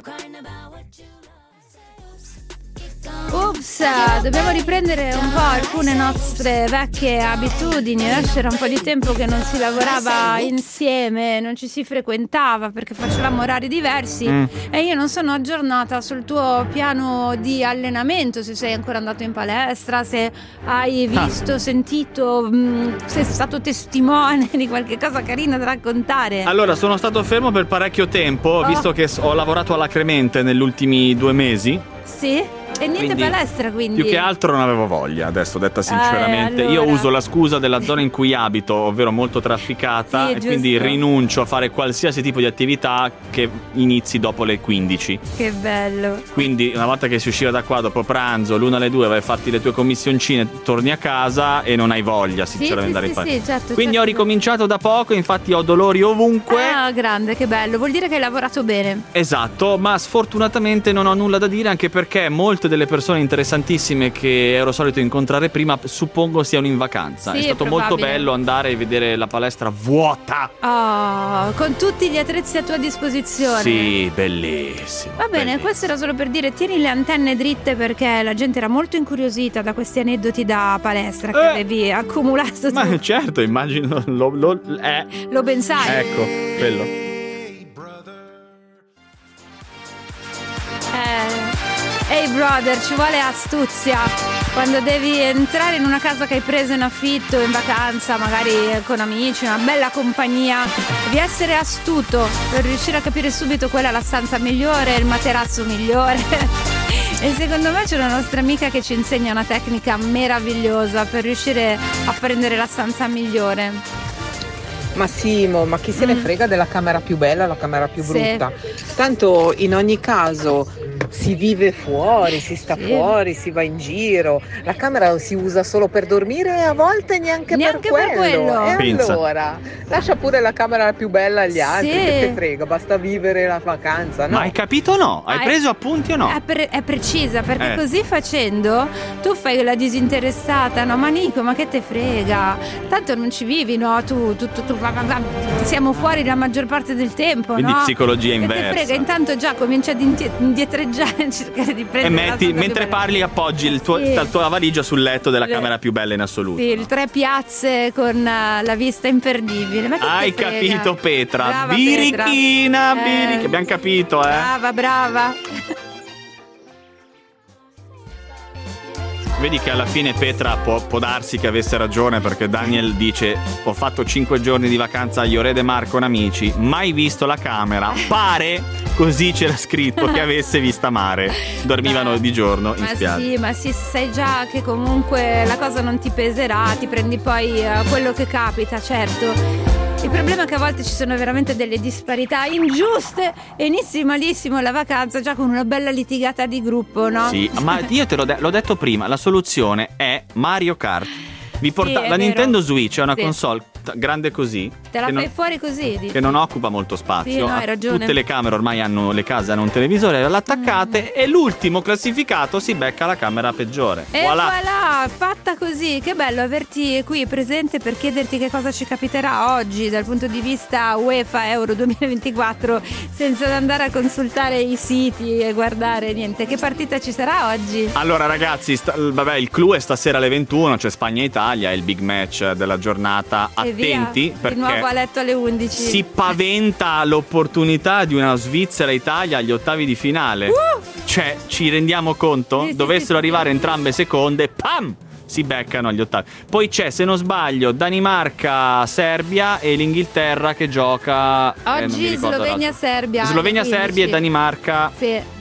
Ups, dobbiamo riprendere un po' alcune nostre vecchie abitudini. Adesso era un po' di tempo che non si lavorava insieme, non ci si frequentava perché facevamo orari diversi e io non sono aggiornata sul tuo piano di allenamento, se sei ancora andato in palestra, se hai visto, sentito, sei stato testimone di qualche cosa carina da raccontare. Allora, sono stato fermo per parecchio tempo, visto che ho lavorato alacremente negli ultimi 2 mesi. Sì? E niente palestra, quindi. Più che altro non avevo voglia, adesso detta sinceramente. Allora. Io uso la scusa della zona in cui abito, ovvero molto trafficata, sì, e giusto. quindi rinuncio a fare qualsiasi tipo di attività che inizi dopo le 15. Che bello. Quindi una volta che si usciva da qua dopo pranzo, l'1 alle 2 vai a farti le tue commissioncine, torni a casa e non hai voglia sinceramente andare in palestra. Certo, quindi certo. ho ricominciato da poco, infatti ho dolori ovunque. Ah, grande, che bello, vuol dire che hai lavorato bene. Esatto, ma sfortunatamente non ho nulla da dire, anche perché molte delle persone interessantissime che ero solito incontrare prima suppongo siano in vacanza. Sì, è stato molto bello andare e vedere la palestra vuota. Oh, con tutti gli attrezzi a tua disposizione. Sì, bellissimo. Va bene, bellissimo. Questo era solo per dire, tieni le antenne dritte perché la gente era molto incuriosita da questi aneddoti da palestra che avevi accumulato tu. Ma certo, immagino Lo ben sai. Ecco, quello. Hey brother, ci vuole astuzia quando devi entrare in una casa che hai preso in affitto, in vacanza, magari con amici, una bella compagnia. Devi essere astuto per riuscire a capire subito qual è la stanza migliore, il materasso migliore. E secondo me c'è una nostra amica che ci insegna una tecnica meravigliosa per riuscire a prendere la stanza migliore. Massimo, ma chi se ne frega della camera più bella o la camera più brutta? Tanto in ogni caso si vive fuori, si sta fuori, si va in giro. La camera si usa solo per dormire e a volte neanche per quello. E Pensa. allora lascia pure la camera più bella agli altri, che te frega, basta vivere la vacanza, no? Ma hai capito o no? Hai preso appunti o no? È precisa, perché così facendo tu fai la disinteressata, no? Ma Nico, ma che te frega? Tanto non ci vivi, no? Tu siamo fuori la maggior parte del tempo, quindi no? psicologia Che inversa. te frega, intanto già comincia ad indietreggiare e cercare di E prendere mentre parli appoggi la tua valigia sul letto della camera più bella in assoluto. Sì, il 3 piazze con la vista imperdibile. Ma che Hai te frega? capito, Petra? Brava, Birichina, Petra. abbiamo capito, Brava. Vedi che alla fine Petra può darsi che avesse ragione, perché Daniel dice: ho fatto 5 giorni di vacanza a Lloret de Mar con amici, mai visto la camera. Pare, così c'era scritto, che avesse vista mare. Dormivano di giorno in spiaggia. Ma sì, sai già che comunque la cosa non ti peserà, ti prendi poi quello che capita, certo. Il problema è che a volte ci sono veramente delle disparità ingiuste e inizi malissimo la vacanza già con una bella litigata di gruppo, no? Sì, ma io te l'ho detto prima, la soluzione è Mario Kart. Sì, la vero. Nintendo Switch è una Sì. console grande così, Te la che fai non- fuori così, dici? che non occupa molto spazio. Sì, no, hai ragione. Tutte le camere ormai le case hanno un televisore all'attaccate e l'ultimo classificato si becca la camera peggiore. E voilà, fatta così. Che bello averti qui presente per chiederti che cosa ci capiterà oggi dal punto di vista UEFA Euro 2024, senza andare a consultare i siti e guardare niente. Che partita ci sarà oggi? Allora ragazzi, il clou è stasera alle 21, c'è Spagna-Italia, è il big match della giornata. E via. Attenti, Di perché nuovo a letto alle 11. si paventa l'opportunità di una Svizzera-Italia agli ottavi di finale. Cioè, ci rendiamo conto? Sì, Dovessero arrivare entrambe seconde, pam! Si beccano agli ottavi. Poi c'è, se non sbaglio, Danimarca-Serbia e l'Inghilterra che gioca non mi Oggi ricordo Slovenia-Serbia. Slovenia-Serbia e Danimarca. Sì.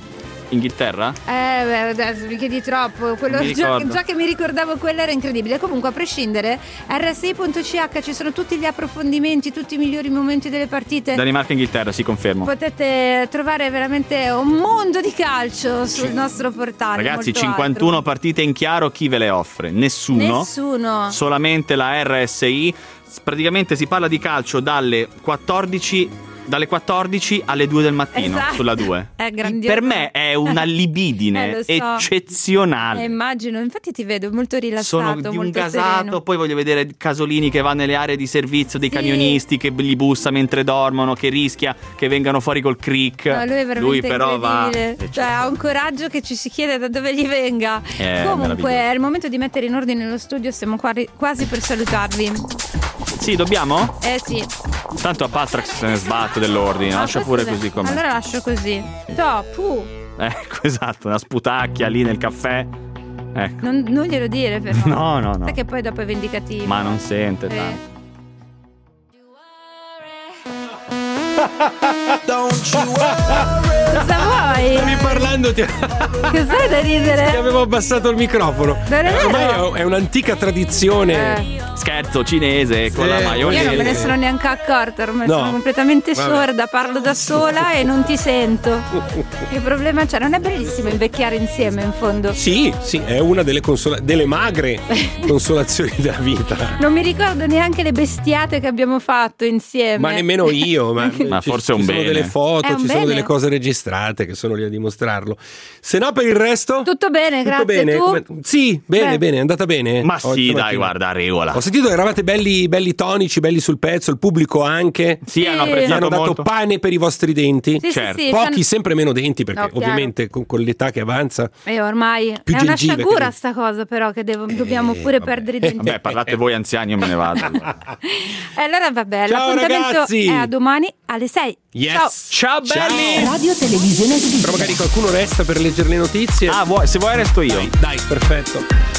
Inghilterra? Adesso mi chiedi troppo. Quello già che mi ricordavo, quello era incredibile. Comunque, a prescindere, RSI.ch ci sono tutti gli approfondimenti, tutti i migliori momenti delle partite. Danimarca-Inghilterra, sì, confermo. Potete trovare veramente un mondo di calcio sul nostro portale. Ragazzi, 51 partite in chiaro, chi ve le offre? Nessuno. Solamente la RSI. Praticamente si parla di calcio dalle 14 alle 2 del mattino, esatto. Sulla 2. È grandioso. Per me è una libidine eccezionale. Immagino, infatti ti vedo molto rilassato. Sono di un molto gasato, sereno. poi voglio vedere Casolini che va nelle aree di servizio dei camionisti, che gli bussa mentre dormono, che rischia che vengano fuori col crick. No, lui però va. Cioè, ha un coraggio che ci si chiede da dove gli venga. Comunque è il momento di mettere in ordine lo studio, stiamo quasi per salutarvi. Sì, dobbiamo? Sì. Tanto a Patrax se ne sbatte dell'ordine, lascia pure così com'è. Allora lascio così. Ecco, esatto, una sputacchia lì nel caffè. Ecco. Non glielo dire però. No. Perché poi dopo è vendicativo. Ma non sente tanto. Cosa vuoi? Stavi parlando. Cos'hai da ridere? Ti avevo abbassato il microfono. Ormai è un'antica tradizione. Scherzo cinese con la maionese. Io non me ne sono neanche accorta, ormai sono completamente sorda, parlo da sola e non ti sento. Che problema c'è? Non è bellissimo invecchiare insieme in fondo? Sì, è una delle magre consolazioni della vita. Non mi ricordo neanche le bestiate che abbiamo fatto insieme. Ma nemmeno io, ma forse è un bene. Ci sono delle foto, ci sono delle cose registrate che sono lì a dimostrarlo. Se no, per il resto tutto bene, grazie. Bene. Tu? Sì, bene, è andata bene. Ma sì, dai, guarda, regola. Ho sentito che eravate belli tonici, belli sul pezzo, il pubblico anche. Sì, hanno apprezzato hanno dato molto. Pane per i vostri denti. Certo. Pochi sempre meno denti, perché ovviamente con l'età che avanza ormai più è una gengive sciagura sta cosa, però, che dobbiamo pure perdere i denti. Vabbè, parlate voi anziani, io me ne vado. Allora vabbè, ciao, l'appuntamento ragazzi. è a domani alle 6. Yes. Ciao belli. Radio Televisione Svizzera. Però magari qualcuno resta per leggere le notizie. Se vuoi resto io. Dai, perfetto.